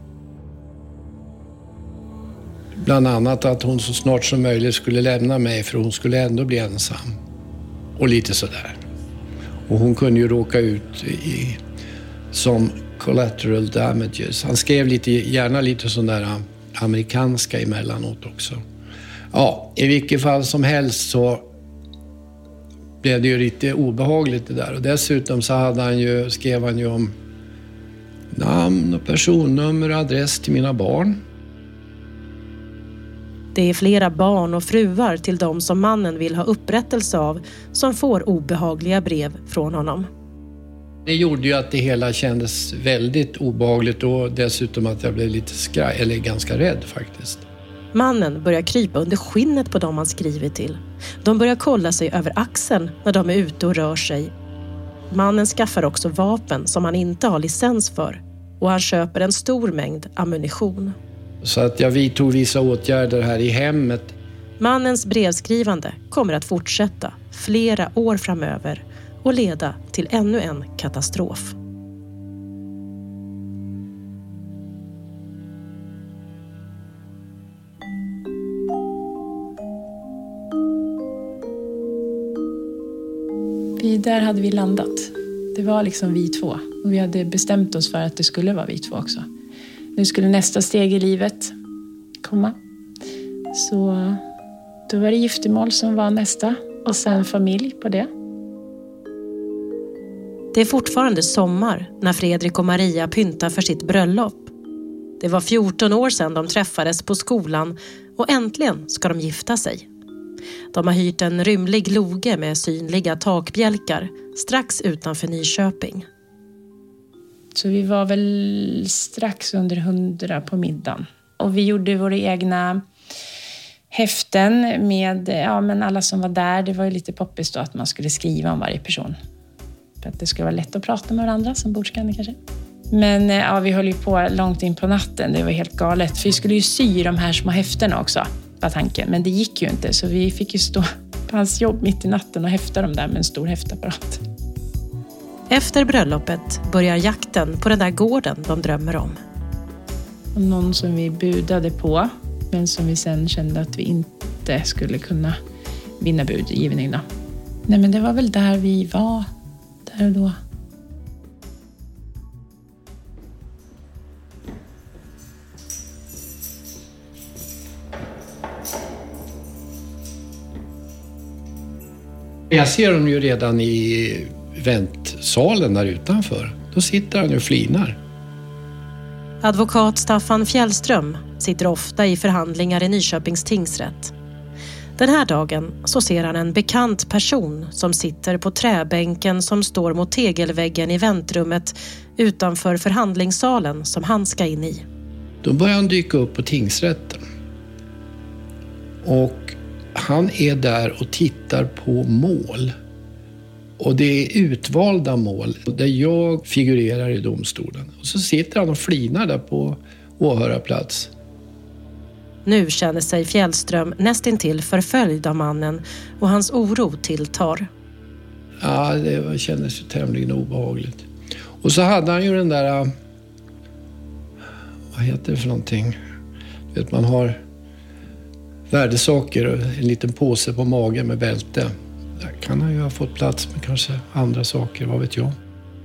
Bland annat att hon så snart som möjligt skulle lämna mig, för hon skulle ändå bli ensam. Och lite sådär. Och hon kunde ju råka ut som collateral damages. Han skrev gärna lite sån där amerikanska emellanåt också. Ja, i vilket fall som helst så blev det ju lite obehagligt det där. Och dessutom så skrev han ju om namn och personnummer och adress till mina barn.
Det är flera barn och fruar till de som mannen vill ha upprättelse av som får obehagliga brev från honom.
Det gjorde ju att det hela kändes väldigt obehagligt och dessutom att jag blev lite ganska rädd faktiskt.
Mannen börjar krypa under skinnet på dem han skriver till. De börjar kolla sig över axeln när de är ute och rör sig. Mannen skaffar också vapen som han inte har licens för och han köper en stor mängd ammunition.
Så att jag vidtog vissa åtgärder här i hemmet.
Mannens brevskrivande kommer att fortsätta flera år framöver och leda till ännu en katastrof.
Där hade vi landat. Det var liksom vi två. Och vi hade bestämt oss för att det skulle vara vi två också. Nu skulle nästa steg i livet komma. Så då var det giftermål som var nästa. Och sen familj på det.
Det är fortfarande sommar när Fredrik och Maria pyntar för sitt bröllop. Det var 14 år sedan de träffades på skolan och äntligen ska de gifta sig. De har hyrt en rymlig loge med synliga takbjälkar strax utanför Nyköping.
Så vi var väl strax under 100 på middagen. Och vi gjorde våra egna häften med men alla som var där. Det var ju lite poppis då att man skulle skriva om varje person. För att det skulle vara lätt att prata med varandra som bordskanne kanske. Men vi höll ju på långt in på natten. Det var helt galet. För vi skulle ju sy de här små häfterna också, var tanken. Men det gick ju inte så vi fick ju stå på hans jobb mitt i natten och häfta dem där med en stor häftapparat.
Efter bröllopet börjar jakten på den där gården de drömmer om.
Och någon som vi budade på, men som vi sen kände att vi inte skulle kunna vinna budgivning då. Nej, men det var väl där vi var, där och då.
Jag ser honom ju redan i väntsalen där utanför. Då sitter han och flinar.
Advokat Staffan Fjällström sitter ofta i förhandlingar i Nyköpings tingsrätt. Den här dagen så ser han en bekant person som sitter på träbänken som står mot tegelväggen i väntrummet utanför förhandlingssalen som han ska in i.
Då börjar han dyka upp på tingsrätten. Och Han är där och tittar på mål. Och det är utvalda mål där jag figurerar i domstolen. Och så sitter han och flinar där på åhörarplats.
Nu känner sig Fjällström nästintill förföljd av mannen och hans oro tilltar.
Ja, det kändes ju tämligen obehagligt. Och så hade han ju den där... Vad heter det för någonting? Vet, man har värdesaker och en liten påse på magen med bälte. Där kan han ju ha fått plats med kanske andra saker, vad vet jag.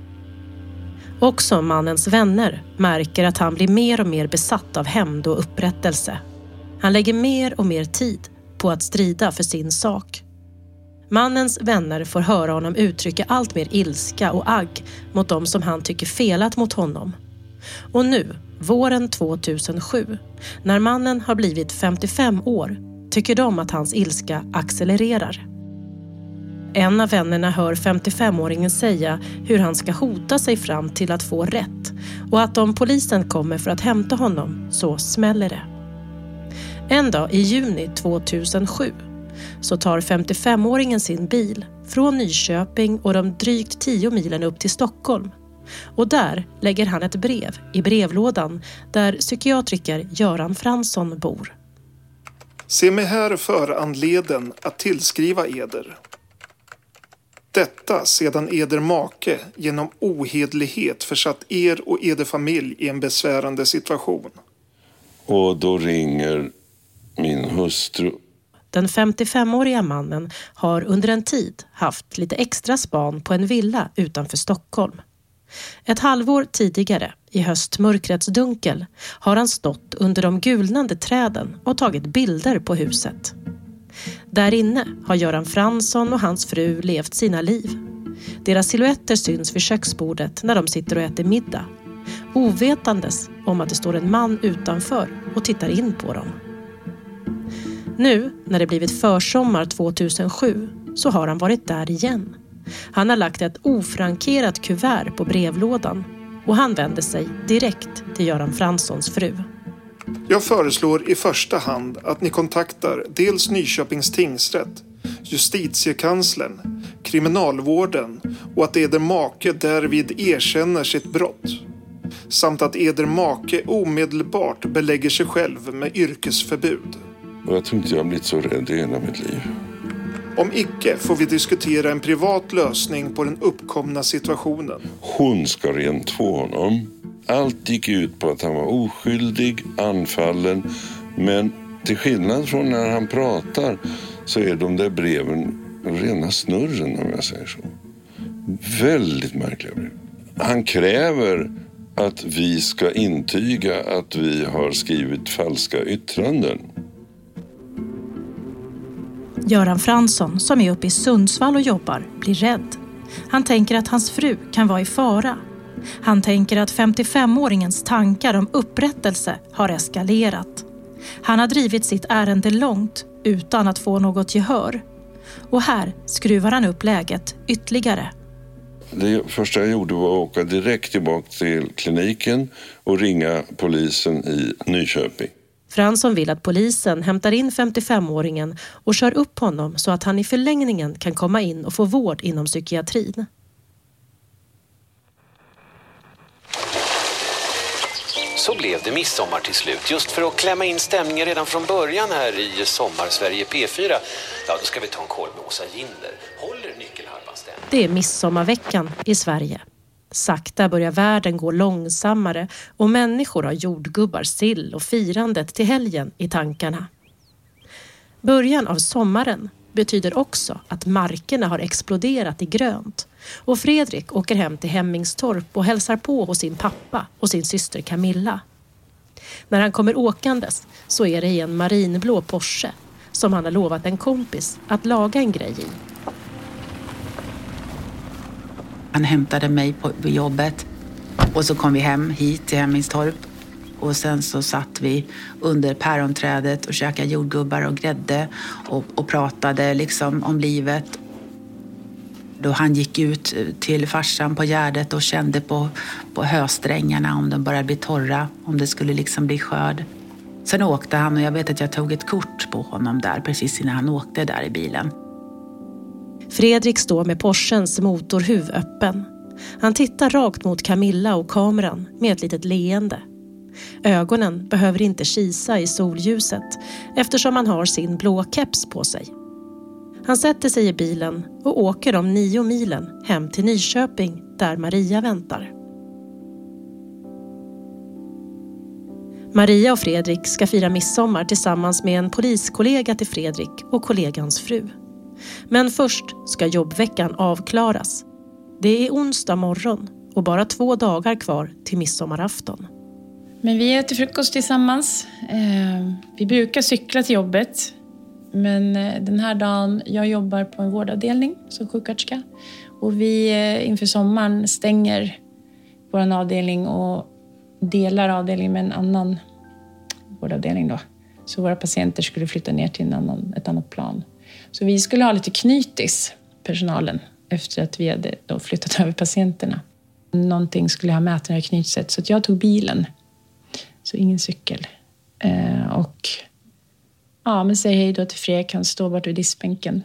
Också mannens vänner märker att han blir mer och mer besatt av hämnd och upprättelse. Han lägger mer och mer tid på att strida för sin sak. Mannens vänner får höra honom uttrycka allt mer ilska och agg mot dem som han tycker felat mot honom. Och nu, våren 2007, när mannen har blivit 55 år, tycker de att hans ilska accelererar. En av vännerna hör 55-åringen säga hur han ska hota sig fram till att få rätt och att om polisen kommer för att hämta honom så smäller det. En dag i juni 2007 så tar 55-åringen sin bil från Nyköping och de drygt 10 milen upp till Stockholm. Och där lägger han ett brev i brevlådan där psykiatriker Göran Fransson bor.
Se mig här föranleden att tillskriva eder. Detta sedan eder make genom ohedlighet försatt er och eder familj i en besvärande situation.
Och då ringer min hustru.
Den 55-åriga mannen har under en tid haft lite extra span på en villa utanför Stockholm. Ett halvår tidigare, i höstmörkrets dunkel, har han stått under de gulnande träden och tagit bilder på huset. Där inne har Göran Fransson och hans fru levt sina liv. Deras silhuetter syns vid köksbordet när de sitter och äter middag. Ovetandes om att det står en man utanför och tittar in på dem. Nu, när det blivit försommar 2007, så har han varit där igen. Han har lagt ett ofrankerat kuvert på brevlådan och han vänder sig direkt till Göran Franssons fru.
Jag föreslår i första hand att ni kontaktar dels Nyköpings tingsrätt, justitiekanslern, kriminalvården och att eder make därvid erkänner sitt brott. Samt att eder make omedelbart belägger sig själv med yrkesförbud.
Och jag tror inte jag har blivit så rädd i hela mitt liv.
Om icke får vi diskutera en privat lösning på den uppkomna situationen.
Hon ska rent få honom. Allt gick ut på att han var oskyldig, anfallen. Men till skillnad från när han pratar så är de där breven rena snurren, om jag säger så. Väldigt märkliga brev. Han kräver att vi ska intyga att vi har skrivit falska yttranden.
Göran Fransson, som är uppe i Sundsvall och jobbar, blir rädd. Han tänker att hans fru kan vara i fara. Han tänker att 55-åringens tankar om upprättelse har eskalerat. Han har drivit sitt ärende långt utan att få något gehör. Och här skruvar han upp läget ytterligare.
Det första jag gjorde var att åka direkt tillbaka till kliniken och ringa polisen i Nyköping.
Fransson vill att polisen hämtar in 55-åringen och kör upp honom så att han i förlängningen kan komma in och få vård inom psykiatrin.
Så blev det midsommar till slut. Just för att klämma in stämningen redan från början här i Sommar-Sverige P4. Ja, då ska vi ta en koll med Åsa Ginder. Håller nyckelharpan stämningen?
Det är midsommarveckan i Sverige. Sakta börjar världen gå långsammare och människor har jordgubbar, sill och firandet till helgen i tankarna. Början av sommaren betyder också att markerna har exploderat i grönt. Och Fredrik åker hem till Hemmingstorp och hälsar på hos sin pappa och sin syster Camilla. När han kommer åkandes så är det i en marinblå Porsche som han har lovat en kompis att laga en grej i.
Han hämtade mig på jobbet och så kom vi hem hit till Hemmingstorp. Och sen så satt vi under päronträdet och käkade jordgubbar och grädde och pratade liksom om livet. Då han gick ut till farsan på Gärdet och kände på hösträngarna om de började bli torra, om det skulle liksom bli skörd. Sen åkte han och jag vet att jag tog ett kort på honom där precis innan han åkte där i bilen.
Fredrik står med Porschens motorhuv öppen. Han tittar rakt mot Camilla och kameran med ett litet leende. Ögonen behöver inte kisa i solljuset eftersom han har sin blå keps på sig. Han sätter sig i bilen och åker de 9 milen hem till Nyköping där Maria väntar. Maria och Fredrik ska fira midsommar tillsammans med en poliskollega till Fredrik och kollegans fru. Men först ska jobbveckan avklaras. Det är onsdag morgon och bara 2 dagar kvar till midsommarafton.
Men vi äter frukost tillsammans. Vi brukar cykla till jobbet. Men den här dagen, jag jobbar på en vårdavdelning som sjuksköterska. Och vi inför sommaren stänger vår avdelning och delar avdelningen med en annan vårdavdelning då. Så våra patienter skulle flytta ner till ett annat plan. Så vi skulle ha lite knytis, personalen, efter att vi hade då flyttat över patienterna. Någonting skulle jag ha med till det här knytset, så att jag tog bilen. Så ingen cykel. Men säg hej då till Fredrik, han står bort vid diskbänken.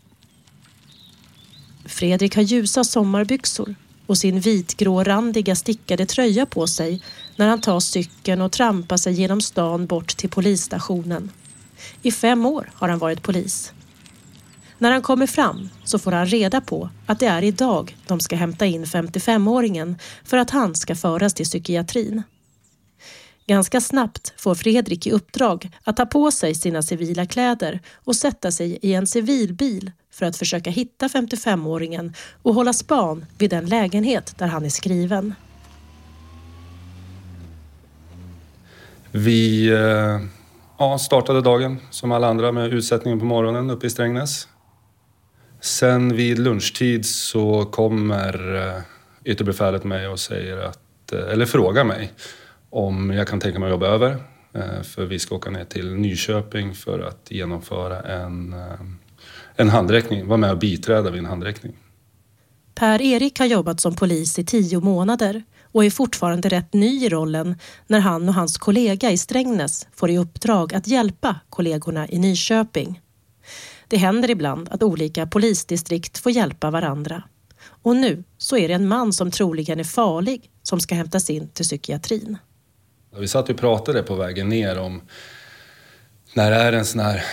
Fredrik har ljusa sommarbyxor och sin vitgrå-randiga stickade tröja på sig när han tar cykeln och trampar sig genom stan bort till polisstationen. I 5 år har han varit polis. När han kommer fram så får han reda på att det är idag de ska hämta in 55-åringen för att han ska föras till psykiatrin. Ganska snabbt får Fredrik i uppdrag att ta på sig sina civila kläder och sätta sig i en civilbil för att försöka hitta 55-åringen och hålla span vid den lägenhet där han är skriven.
Vi startade dagen som alla andra med utsättningen på morgonen uppe i Strängnäs. Sen vid lunchtid så kommer ytterbefälet mig och frågar mig om jag kan tänka mig att jobba över. För vi ska åka ner till Nyköping för att genomföra en handräckning. Var med och biträda vid en handräckning.
Per-Erik har jobbat som polis i 10 månader och är fortfarande rätt ny i rollen när han och hans kollega i Strängnäs får i uppdrag att hjälpa kollegorna i Nyköping. Det händer ibland att olika polisdistrikt får hjälpa varandra. Och nu så är det en man som troligen är farlig som ska hämtas in till psykiatrin.
Vi satt och pratade på vägen ner om när det är en sån här,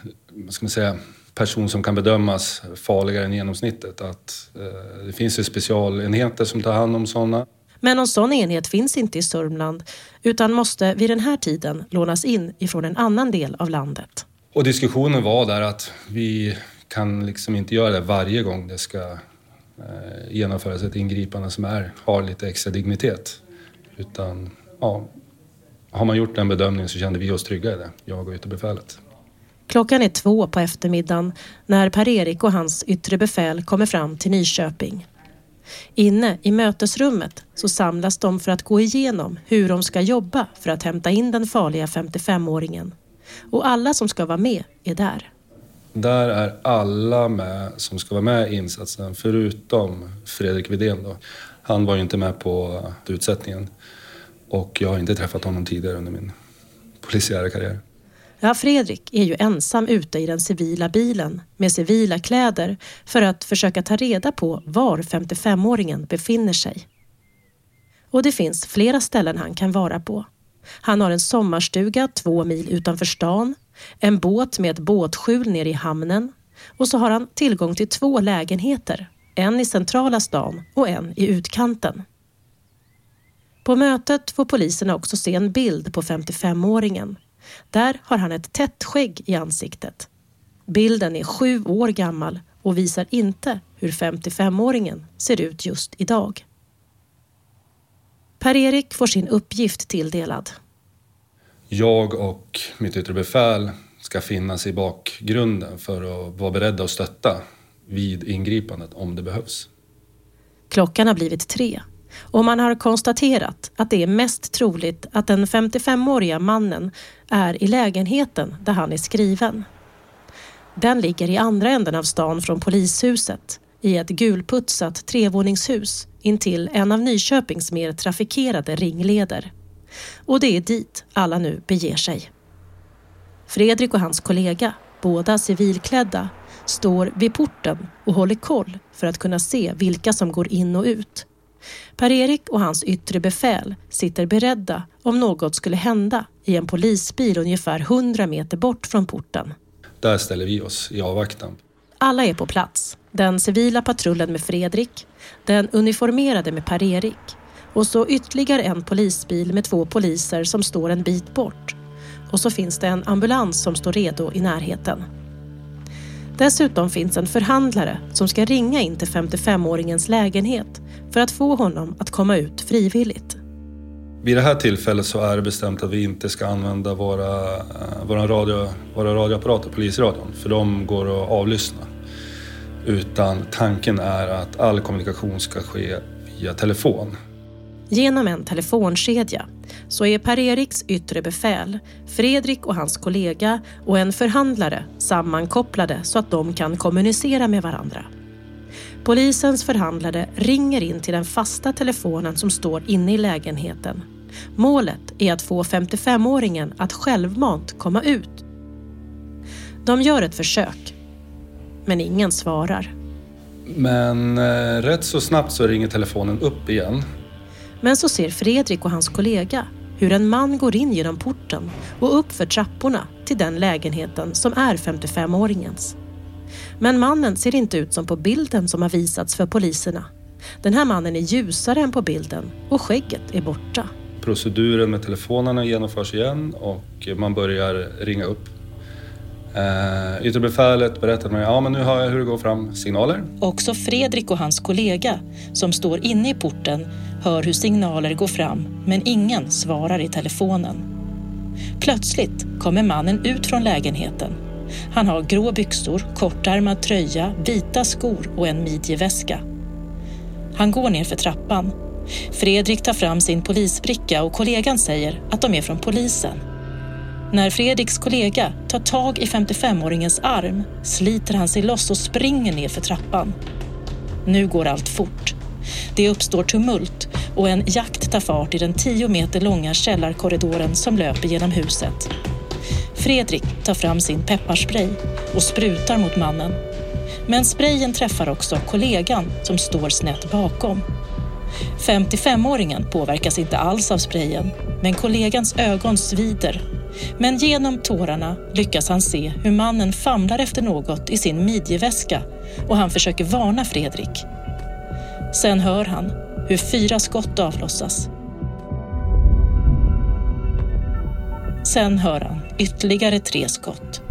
person som kan bedömas farligare än genomsnittet. Att det finns ju specialenheter som tar hand om sådana.
Men någon sån enhet finns inte i Sörmland utan måste vid den här tiden lånas in ifrån en annan del av landet.
Och diskussionen var där att vi kan liksom inte göra det varje gång det ska genomföras ett ingripande som har lite extra dignitet. Utan har man gjort den bedömningen så kände vi oss trygga i det, jag och ytterbefälet.
Klockan är 2 på eftermiddagen när Per-Erik och hans yttre befäl kommer fram till Nyköping. Inne i mötesrummet så samlas de för att gå igenom hur de ska jobba för att hämta in den farliga 55-åringen. Och alla som ska vara med är där.
Där är alla med som ska vara med i insatsen förutom Fredrik Widén då. Han var ju inte med på utsättningen och jag har inte träffat honom tidigare under min polisiära karriär.
Ja, Fredrik är ju ensam ute i den civila bilen med civila kläder för att försöka ta reda på var 55-åringen befinner sig. Och det finns flera ställen han kan vara på. Han har en sommarstuga 2 mil utanför stan, en båt med ett båtskjul ner i hamnen och så har han tillgång till 2 lägenheter, en i centrala stan och en i utkanten. På mötet får poliserna också se en bild på 55-åringen. Där har han ett tätt skägg i ansiktet. Bilden är 7 år gammal och visar inte hur 55-åringen ser ut just idag. Per-Erik får sin uppgift tilldelad.
Jag och mitt yttre befäl ska finnas i bakgrunden för att vara beredda att stötta vid ingripandet om det behövs.
Klockan har blivit 3 och man har konstaterat att det är mest troligt att den 55-åriga mannen är i lägenheten där han är skriven. Den ligger i andra änden av stan från polishuset i ett gulputsat 3-våningshus intill en av Nyköpings mer trafikerade ringleder. Och det är dit alla nu beger sig. Fredrik och hans kollega, båda civilklädda, står vid porten och håller koll för att kunna se vilka som går in och ut. Per-Erik och hans yttre befäl sitter beredda om något skulle hända i en polisbil ungefär 100 meter bort från porten.
Där ställer vi oss i avvaktan.
Alla är på plats. Den civila patrullen med Fredrik, den uniformerade med Per-Erik och så ytterligare en polisbil med 2 poliser som står en bit bort. Och så finns det en ambulans som står redo i närheten. Dessutom finns en förhandlare som ska ringa in till 55-åringens lägenhet för att få honom att komma ut frivilligt.
Vid det här tillfället så är det bestämt att vi inte ska använda våra radioapparater, polisradion, för de går att avlyssna. Utan tanken är att all kommunikation ska ske via telefon.
Genom en telefonkedja så är Per-Eriks yttre befäl, Fredrik och hans kollega och en förhandlare sammankopplade så att de kan kommunicera med varandra. Polisens förhandlare ringer in till den fasta telefonen som står inne i lägenheten. Målet är att få 55-åringen att självmant komma ut. De gör ett försök, men ingen svarar.
Men rätt så snabbt så ringer telefonen upp igen.
Men så ser Fredrik och hans kollega hur en man går in genom porten och upp för trapporna till den lägenheten som är 55-åringens. Men mannen ser inte ut som på bilden som har visats för poliserna. Den här mannen är ljusare än på bilden och skägget är borta.
Proceduren med telefonerna genomförs igen och man börjar ringa upp. Ytterbefälet berättar mig, men nu hör jag hur det går fram signaler.
Också Fredrik och hans kollega som står inne i porten hör hur signaler går fram, men ingen svarar i telefonen. Plötsligt kommer mannen ut från lägenheten. Han har grå byxor, kortärmad tröja, vita skor och en midjeväska. Han går ner för trappan. Fredrik tar fram sin polisbricka och kollegan säger att de är från polisen. När Fredriks kollega tar tag i 55-åringens arm sliter han sig loss och springer ner för trappan. Nu går allt fort. Det uppstår tumult och en jakt tar fart i den 10 meter långa källarkorridoren som löper genom huset. Fredrik tar fram sin pepparspray och sprutar mot mannen. Men sprayen träffar också kollegan som står snett bakom. 55-åringen påverkas inte alls av sprayen, men kollegans ögon svider. Men genom tårarna lyckas han se hur mannen famlar efter något i sin midjeväska och han försöker varna Fredrik. Sen hör han hur 4 skott avlossas. Sen hör han ytterligare 3 skott.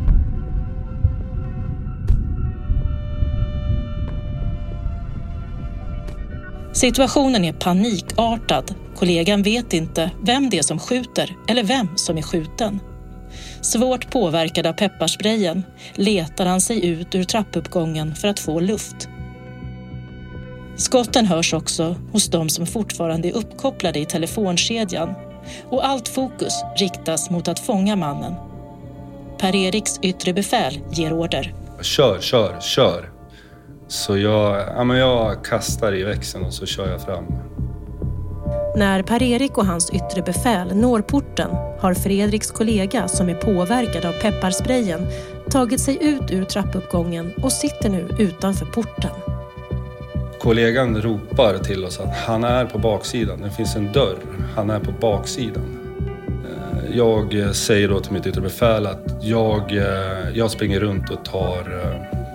Situationen är panikartad. Kollegan vet inte vem det är som skjuter eller vem som är skjuten. Svårt påverkad av pepparsprayen letar han sig ut ur trappuppgången för att få luft. Skotten hörs också hos de som fortfarande är uppkopplade i telefonkedjan och allt fokus riktas mot att fånga mannen. Per-Eriks yttre befäl ger order.
Kör. Så jag kastar i växeln och så kör jag fram.
När Per-Erik och hans yttre befäl når porten har Fredriks kollega som är påverkad av pepparsprayen tagit sig ut ur trappuppgången och sitter nu utanför porten.
Kollegan ropar till oss att han är på baksidan. Det finns en dörr. Han är på baksidan. Jag säger då till mitt yttre befäl att jag springer runt och tar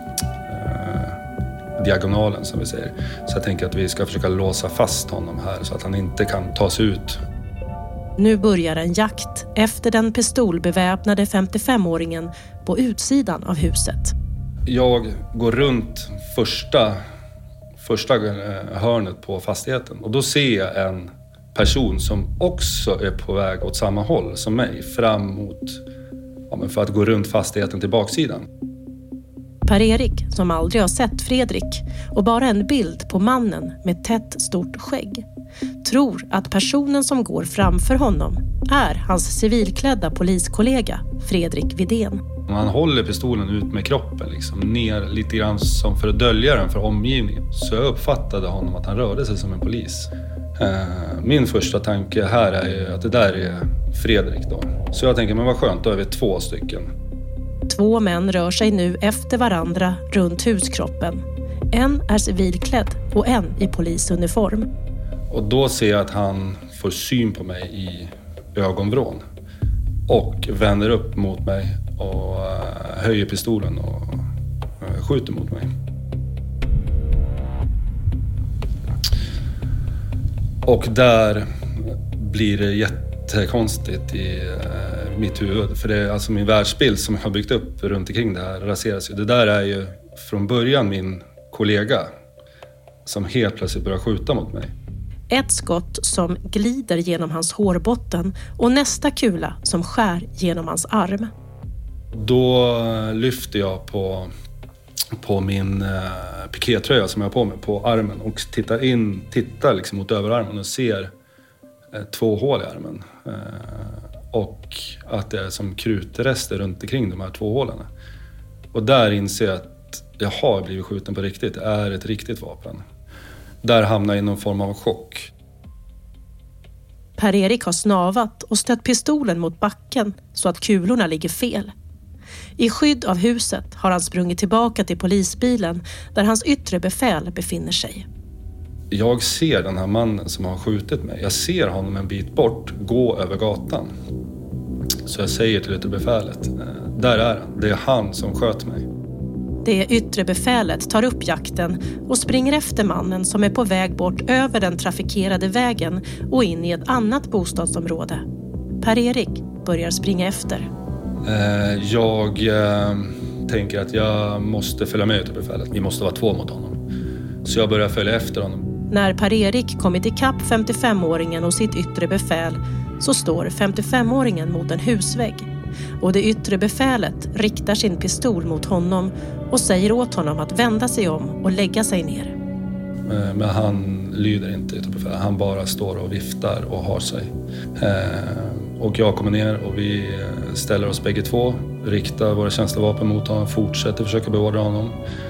diagonalen som vi säger. Så jag tänker att vi ska försöka låsa fast honom här så att han inte kan ta sig ut.
Nu börjar en jakt efter den pistolbeväpnade 55-åringen på utsidan av huset.
Jag går runt första hörnet på fastigheten och då ser jag en person som också är på väg åt samma håll som mig fram mot för att gå runt fastigheten till baksidan.
Per-Erik, som aldrig har sett Fredrik och bara en bild på mannen med tätt stort skägg, tror att personen som går framför honom är hans civilklädda poliskollega Fredrik Widén.
Han håller pistolen ut med kroppen ner lite grann som för att dölja den för omgivningen. Så jag uppfattade honom att han rörde sig som en polis. Min första tanke här är ju att det där är Fredrik då. Så jag tänker, men vad skönt, då är vi 2 stycken.
2 män rör sig nu efter varandra runt huskroppen. En är civilklädd och en i polisuniform.
Och då ser jag att han får syn på mig i ögonvrån. Och vänder upp mot mig och höjer pistolen och skjuter mot mig. Och där blir det jättekonstigt i mitt huvud. För det är alltså min världsbild som jag har byggt upp runt omkring det här raseras ju. Det där är ju från början min kollega som helt plötsligt börjar skjuta mot mig.
Ett skott som glider genom hans hårbotten och nästa kula som skär genom hans arm.
Då lyfter jag på min pikétröja som jag har på mig på armen och tittar liksom mot överarmen och ser 2 hål i armen. Och att det är som krutrester runt omkring de här 2 hålen. Och där inser jag att jag har blivit skjuten på riktigt. Det är ett riktigt vapen. Där hamnar jag i någon form av chock.
Per-Erik har snavat och stött pistolen mot backen så att kulorna ligger fel. I skydd av huset har han sprungit tillbaka till polisbilen där hans yttre befäl befinner sig.
Jag ser den här mannen som har skjutit mig. Jag ser honom en bit bort gå över gatan. Så jag säger till yttre befälet, där är han. Det är han som sköt mig.
Det yttre befälet tar upp jakten och springer efter mannen som är på väg bort över den trafikerade vägen och in i ett annat bostadsområde. Per-Erik börjar springa efter.
Jag tänker att jag måste följa med yttre befälet. Vi måste vara 2 mot honom. Så jag börjar följa efter honom.
När Per-Erik kommit ikapp 55-åringen och sitt yttre befäl så står 55-åringen mot en husvägg. Och det yttre befälet riktar sin pistol mot honom och säger åt honom att vända sig om och lägga sig ner.
Men han lyder inte yttre befälet. Han bara står och viftar och har sig. Och jag kommer ner och vi ställer oss bägge 2. Riktar våra tjänstevapen mot honom. Fortsätter försöka beordra honom.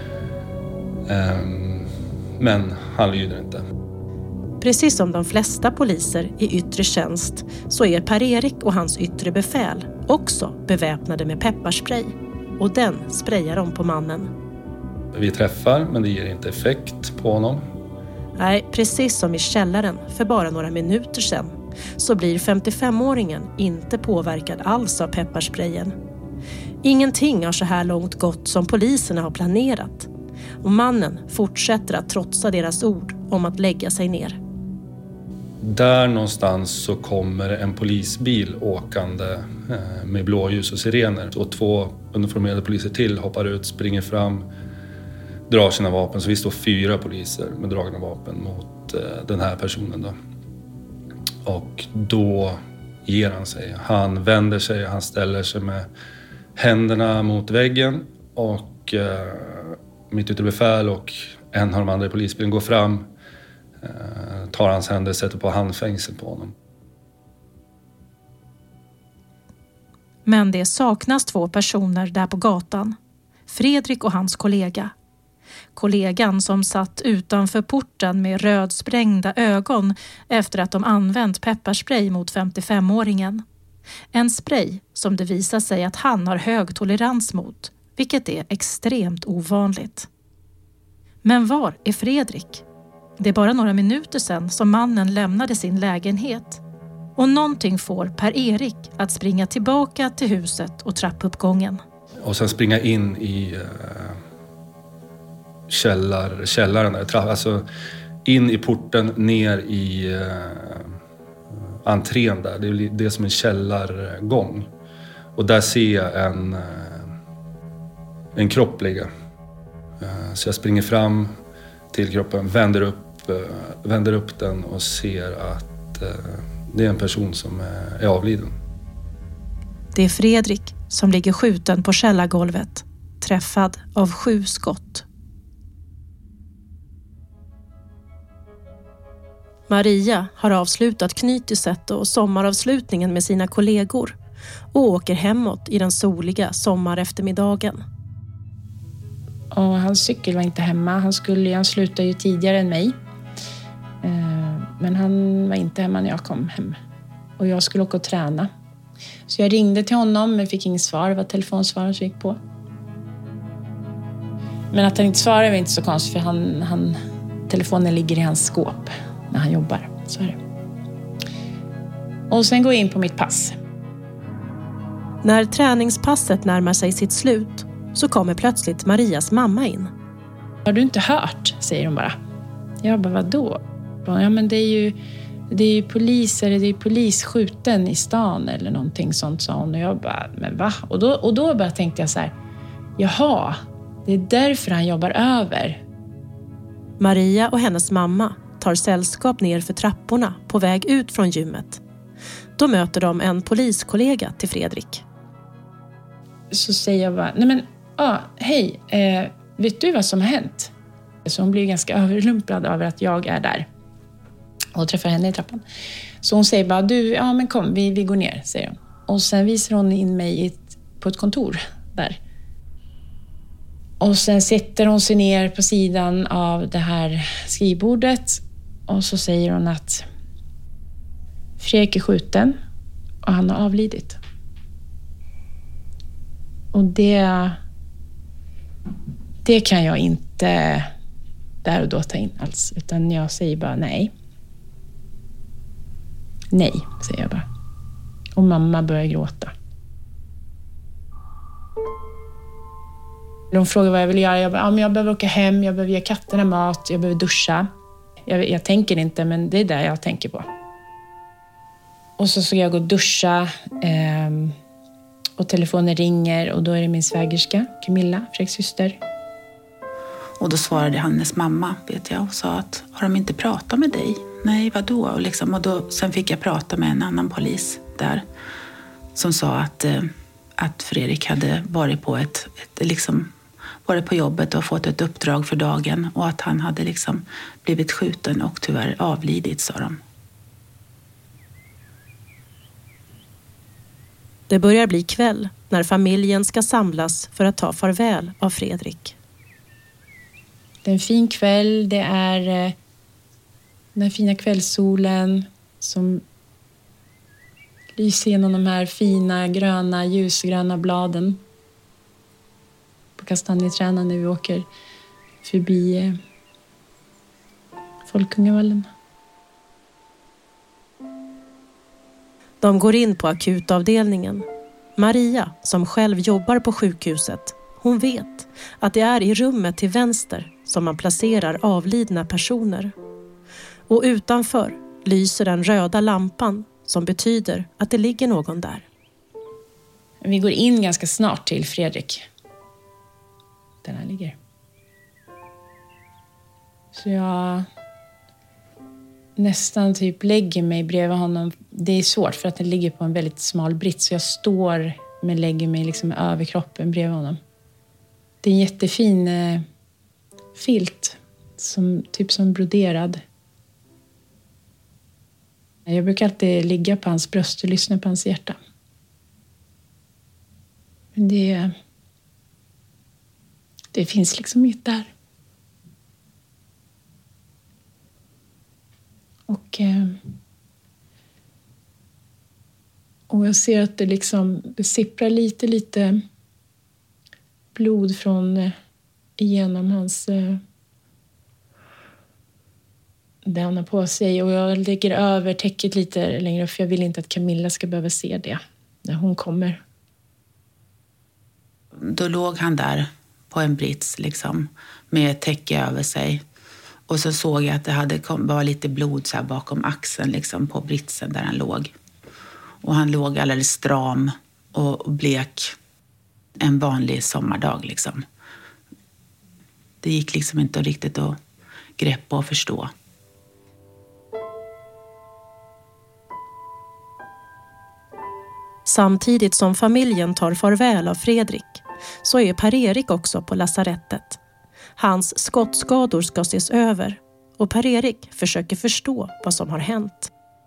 Men han lyder inte.
Precis som de flesta poliser i yttre tjänst så är Per-Erik och hans yttre befäl också beväpnade med pepparspray. Och den sprayar de på mannen.
Vi träffar, men det ger inte effekt på honom.
Nej, precis som i källaren för bara några minuter sedan så blir 55-åringen inte påverkad alls av pepparsprayen. Ingenting har så här långt gått som poliserna har planerat. Och mannen fortsätter att trotsa deras ord om att lägga sig ner.
Där någonstans så kommer en polisbil åkande med blåljus och sirener. Och 2 uniformerade poliser till hoppar ut, springer fram, drar sina vapen. Så vi står 4 poliser med dragna vapen mot den här personen då. Och då ger han sig. Han vänder sig, han ställer sig med händerna mot väggen. Och mitt yttre befäl och en av de andra i polisbilen går fram. Tar hans händer, sätter på handfängsel på honom.
Men det saknas 2 personer där på gatan. Fredrik och hans kollega. Kollegan som satt utanför porten med rödsprängda ögon efter att de använt pepparspray mot 55-åringen. En spray som det visar sig att han har hög tolerans mot, vilket är extremt ovanligt. Men var är Fredrik? Det är bara några minuter sedan som mannen lämnade sin lägenhet. Och någonting får Per-Erik att springa tillbaka till huset och trappuppgången.
Och sen springa in i källaren där, alltså in i porten, ner i entrén där. Det är som en källargång. Och där ser jag en kropp ligga. Så jag springer fram till kroppen, vänder upp den och ser att det är en person som är avliden.
Det är Fredrik som ligger skjuten på källargolvet, träffad av 7 skott. Maria har avslutat knytiset och sommaravslutningen med sina kollegor och åker hemåt i den soliga sommareftermiddagen.
Och hans cykel var inte hemma. Han slutade ju tidigare än mig. Men han var inte hemma när jag kom hem. Och jag skulle åka och träna. Så jag ringde till honom men fick inget svar. Det var telefonsvararen som gick på. Men att han inte svarade var inte så konstigt, för telefonen ligger i hans skåp när han jobbar. Så är det. Och sen går jag in på mitt pass.
När träningspasset närmar sig sitt slut så kommer plötsligt Marias mamma in.
Har du inte hört? Säger hon bara. Jag bara, vadå? Ja, men det är ju poliser, det är polisskjuten i stan eller någonting sånt, sa hon. Och jag bara, men va? Och då bara tänkte jag så här, jaha, det är därför han jobbar över.
Maria och hennes mamma tar sällskap ner för trapporna på väg ut från gymmet. Då möter de en poliskollega till Fredrik.
Så säger jag bara, nej men, hej, vet du vad som har hänt? Så hon blir ganska överlumplad över att jag är där. Och träffar henne i trappan. Så hon säger bara, men kom, vi går ner, säger hon. Och sen visar hon in mig på ett kontor där. Och sen sätter hon sig ner på sidan av det här skrivbordet. Och så säger hon att Fredrik är skjuten och han har avlidit. Och det kan jag inte där och då ta in alls. Utan jag säger bara nej. Nej, säger jag bara. Och mamma börjar gråta. De frågar vad jag vill göra. Jag bara, men jag behöver åka hem, jag behöver ge katterna mat, jag behöver duscha. Jag tänker inte, men det är det jag tänker på. Och så ska jag gå och duscha. Och telefonen ringer och då är det min svägerska, Camilla, Fredriks syster.
Och då svarade hennes mamma, vet jag, och sa att har de inte pratat med dig? Nej, vadå? Och då, sen fick jag prata med en annan polis där som sa att Fredrik hade varit på varit på jobbet och fått ett uppdrag för dagen och att han hade blivit skjuten och tyvärr avlidit, sa de.
Det börjar bli kväll när familjen ska samlas för att ta farväl av Fredrik.
Det är en fin kväll, det är den fina kvällssolen som lyser genom de här fina gröna, ljusgröna bladen på kastanjeträna när vi åker förbi Folkungavallen.
De går in på akutavdelningen. Maria, som själv jobbar på sjukhuset, hon vet att det är i rummet till vänster som man placerar avlidna personer. Och utanför lyser den röda lampan som betyder att det ligger någon där.
Vi går in ganska snart till Fredrik. Den här ligger. Så jag nästan lägger mig bredvid honom. Det är svårt för att den ligger på en väldigt smal brits. Så jag står men lägger mig med överkroppen bredvid honom. Det är en jättefin filt. Som broderad. Jag brukar alltid ligga på hans bröst och lyssna på hans hjärta. Men det finns inget där. Och jag ser att det sipprar lite blod från igenom hans det han har på sig. Och jag lägger över täcket lite längre för jag vill inte att Camilla ska behöva se det när hon kommer.
Då låg han där på en brits med ett täcke över sig. Och så såg jag att det var lite blod så här bakom axeln på britsen där han låg. Och han låg alldeles stram och blek en vanlig sommardag Det gick inte riktigt att greppa och förstå.
Samtidigt som familjen tar farväl av Fredrik så är Per-Erik också på lasarettet. Hans skottskador ska ses över och Per-Erik försöker förstå vad som har hänt.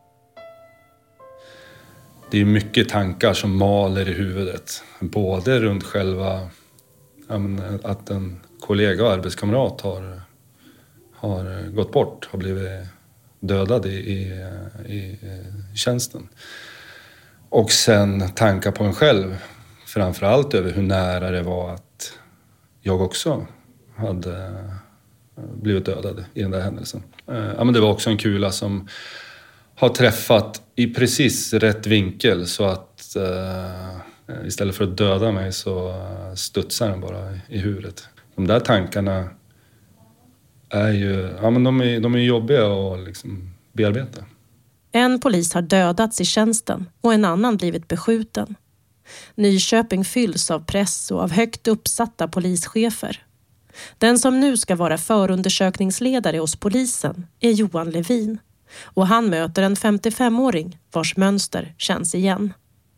Det är mycket tankar som maler i huvudet. Både runt själva att en kollega och arbetskamrat har gått bort, har blivit dödad i tjänsten. Och sen tankar på en själv, framförallt över hur nära det var att jag också hade blivit dödad i den där händelsen. Ja, men det var också en kula som har träffat i precis rätt vinkel så att istället för att döda mig så studsar den bara i huvudet. De där tankarna är ju, ja, men de är jobbiga att liksom bearbeta.
En polis har dödats i tjänsten och en annan blivit beskjuten. Nyköping fylls av press och av högt uppsatta polischefer. Den som nu ska vara förundersökningsledare hos polisen är Johan Levin. Och han möter en 55-åring vars mönster känns igen.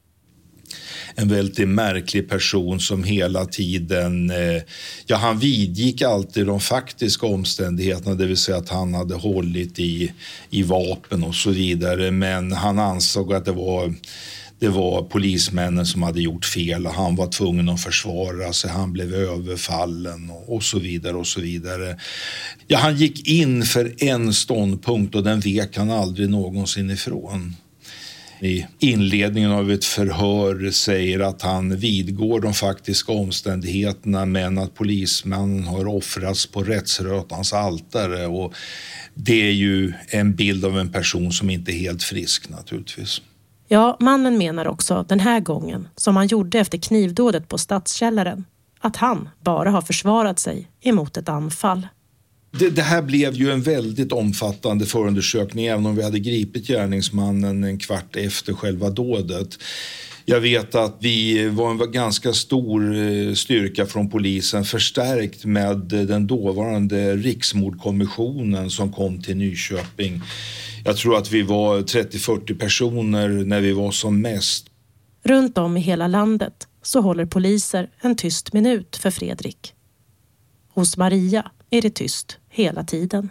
En väldigt märklig person som hela tiden, han vidgick alltid de faktiska omständigheterna, det vill säga att han hade hållit i vapen och så vidare, men han ansåg att det var polismännen som hade gjort fel och han var tvungen att försvara sig, han blev överfallen och så vidare och så vidare. Ja, han gick in för en ståndpunkt och den vek han aldrig någonsin ifrån. I inledningen av ett förhör säger att han vidgår de faktiska omständigheterna men att polismannen har offrats på rättsrötans altare, och det är ju en bild av en person som inte är helt frisk naturligtvis.
Ja, mannen menar också den här gången, som han gjorde efter knivdådet på Stadskällaren, att han bara har försvarat sig emot ett anfall.
Det här blev ju en väldigt omfattande förundersökning även om vi hade gripit gärningsmannen en kvart efter själva dådet. Jag vet att vi var en ganska stor styrka från polisen, förstärkt med den dåvarande riksmordkommissionen som kom till Nyköping. Jag tror att vi var 30-40 personer när vi var som mest.
Runt om i hela landet så håller poliser en tyst minut för Fredrik. Hos Maria är det tyst hela tiden.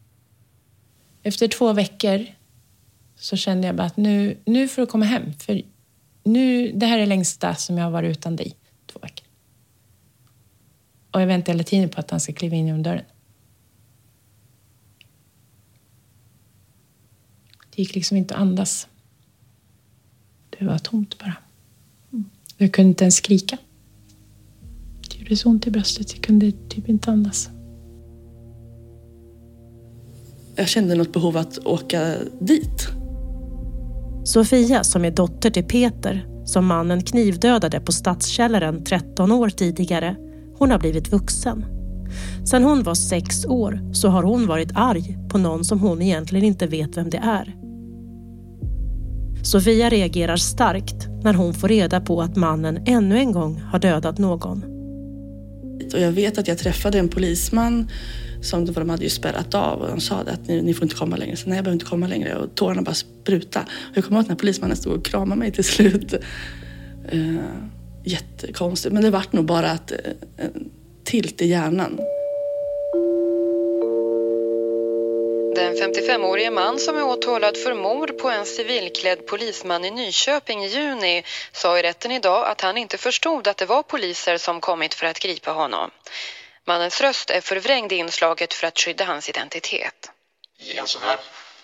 Efter 2 veckor så kände jag bara att nu får du komma hem. För det här är längsta som jag har varit utan dig. 2 veckor. Och jag väntar hela tiden på att han ska kliva in genom dörren. Det gick liksom inte att andas. Det var tomt bara. Jag kunde inte ens skrika. Det gjorde så ont i bröstet. Jag kunde typ inte andas.
Jag kände något behov att åka dit.
Sofia, som är dotter till Peter, som mannen knivdödade på Stadskällaren 13 år tidigare, hon har blivit vuxen. Sen hon var 6 år så har hon varit arg på någon som hon egentligen inte vet vem det är. Sofia reagerar starkt när hon får reda på att mannen ännu en gång har dödat någon.
Och jag vet att jag träffade en polisman som de hade ju spärrat av och de sa att ni får inte komma längre. Så nej, jag behöver inte komma längre, och tårarna bara spruta. Och jag kommer ihåg att när polismannen stod och kramade mig till slut. Jättekonstigt, men det vart nog bara ett tilt i hjärnan.
Den 55-årige man som är åtalad för mord på en civilklädd polisman i Nyköping i juni sa i rätten idag att han inte förstod att det var poliser som kommit för att gripa honom. Mannens röst är förvrängd i inslaget för att skydda hans identitet.
I en sån här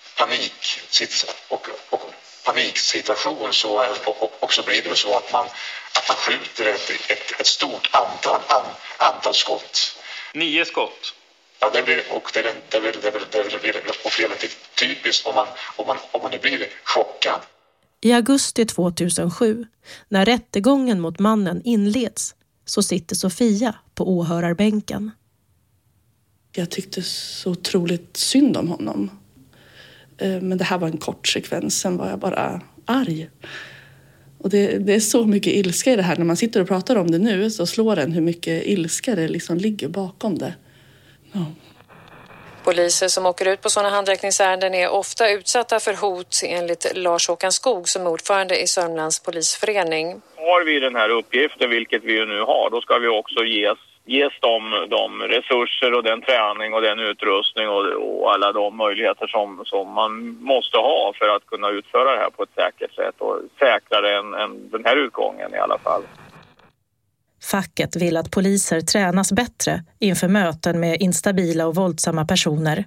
paniksituation så blir det så att man skjuter ett stort antal skott.
9 skott.
Ja, det blir relativt typiskt om man blir chockad.
I augusti 2007, när rättegången mot mannen inleds, så sitter Sofia på åhörarbänken.
Jag tyckte så otroligt synd om honom. Men det här var en kort sekvens, sen var jag bara arg. Och det är så mycket ilska i det här. När man sitter och pratar om det nu så slår en hur mycket ilska det liksom ligger bakom det. Ja.
Poliser som åker ut på sådana handräckningsärenden är ofta utsatta för hot enligt Lars-Håkan Skog som ordförande i Sörmlands polisförening.
Har vi den här uppgiften, vilket vi ju nu har, då ska vi också ges de resurser och den träning och den utrustning och alla de möjligheter som man måste ha för att kunna utföra det här på ett säkert sätt och säkrare än den här utgången i alla fall.
Facket vill att poliser tränas bättre inför möten med instabila och våldsamma personer.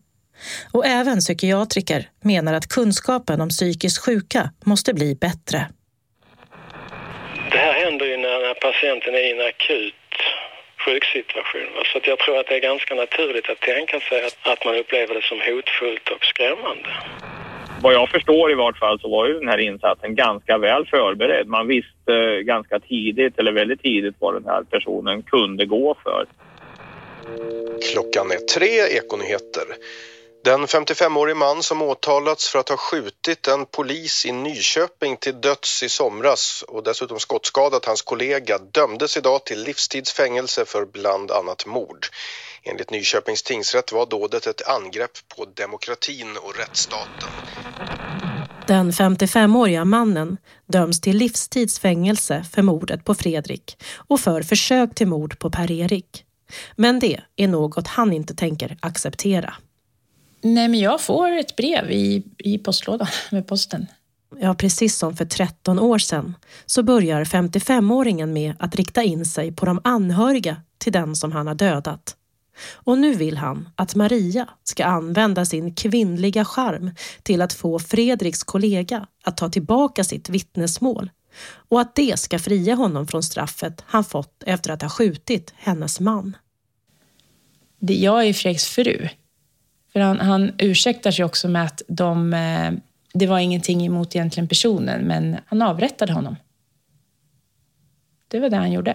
Och även psykiatriker menar att kunskapen om psykiskt sjuka måste bli bättre.
Det här händer ju när patienten är i en akut sjuksituation. Så att jag tror att det är ganska naturligt att tänka sig att man upplever det som hotfullt och skrämmande.
Vad jag förstår i vart fall så var ju den här insatsen ganska väl förberedd. Man visste ganska tidigt eller väldigt tidigt vad den här personen kunde gå för.
Klockan är 3, Ekonyheter. Den 55-årige man som åtalats för att ha skjutit en polis i Nyköping till döds i somras och dessutom skottskadat hans kollega dömdes idag till livstidsfängelse för bland annat mord. Enligt Nyköpings tingsrätt var dådet ett angrepp på demokratin och rättsstaten.
Den 55-åriga mannen döms till livstidsfängelse för mordet på Fredrik och för försök till mord på Per-Erik. Men det är något han inte tänker acceptera.
Nej, men jag får ett brev i postlådan med posten.
Ja, precis som för 13 år sedan så börjar 55-åringen med att rikta in sig på de anhöriga till den som han har dödat. Och nu vill han att Maria ska använda sin kvinnliga charm till att få Fredriks kollega att ta tillbaka sitt vittnesmål och att det ska fria honom från straffet han fått efter att ha skjutit hennes man.
Jag är Fredriks fru. För han ursäktar sig också med att det var ingenting emot egentligen personen, men han avrättade honom. Det var det han gjorde.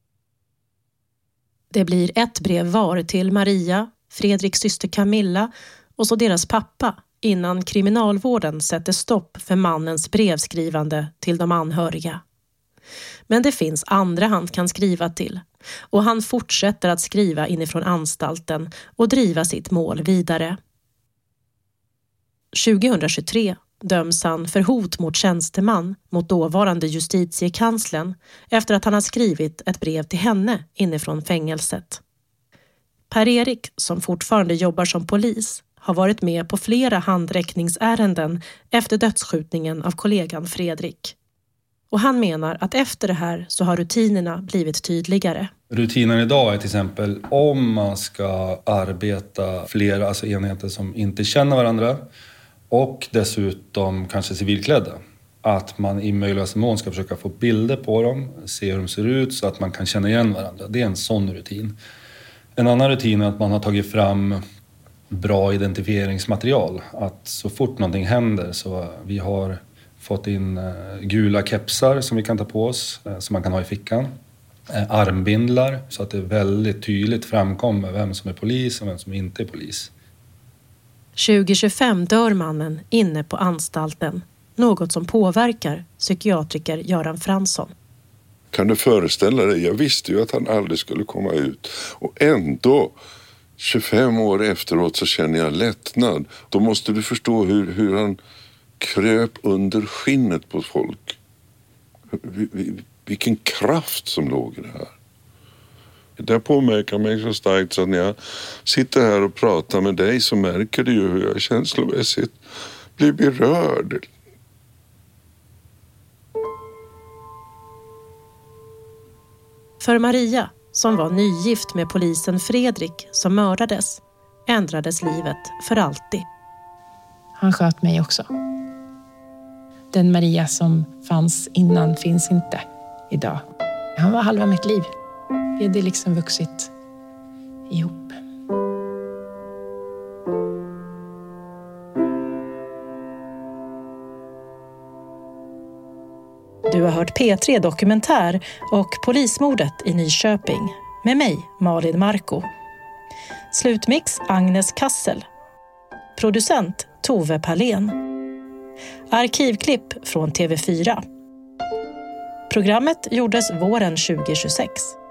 Det blir ett brev var till Maria, Fredriks syster Camilla och så deras pappa innan kriminalvården sätter stopp för mannens brevskrivande till de anhöriga. Men det finns andra han kan skriva till och han fortsätter att skriva inifrån anstalten och driva sitt mål vidare. 2023 döms han för hot mot tjänsteman mot dåvarande justitiekanslern efter att han har skrivit ett brev till henne inifrån fängelset. Per-Erik, som fortfarande jobbar som polis, har varit med på flera handräckningsärenden efter dödsskjutningen av kollegan Fredrik. Och han menar att efter det här så har rutinerna blivit tydligare.
Rutinen idag är till exempel om man ska arbeta flera enheter som inte känner varandra och dessutom kanske civilklädda. Att man i möjligaste mån ska försöka få bilder på dem, se hur de ser ut så att man kan känna igen varandra. Det är en sån rutin. En annan rutin är att man har tagit fram bra identifieringsmaterial. Att så fort någonting händer så vi har fått in gula kepsar som vi kan ta på oss, som man kan ha i fickan. Armbindlar så att det väldigt tydligt framkommer vem som är polis och vem som inte är polis.
2025 dör mannen inne på anstalten. Något som påverkar psykiatriker Göran Fransson.
Kan du föreställa dig? Jag visste ju att han aldrig skulle komma ut. Och ändå, 25 år efteråt så känner jag lättnad. Då måste du förstå hur han kröp under skinnet på folk. Vilken kraft som låg i det här. Det påverkar mig så starkt så att när jag sitter här och pratar med dig så märker du ju hur jag känslomässigt blir berörd.
För Maria, som var nygift med polisen Fredrik som mördades, ändrades livet för alltid.
Han sköt mig också. Den Maria som fanns innan finns inte idag. Han var halva mitt liv. Vi hade liksom vuxit ihop.
Du har hört P3 Dokumentär och Polismordet i Nyköping med mig, Malin Marko. Slutmix Agnes Kassel. Producent Tove Palén. Arkivklipp från TV4. Programmet gjordes våren 2026.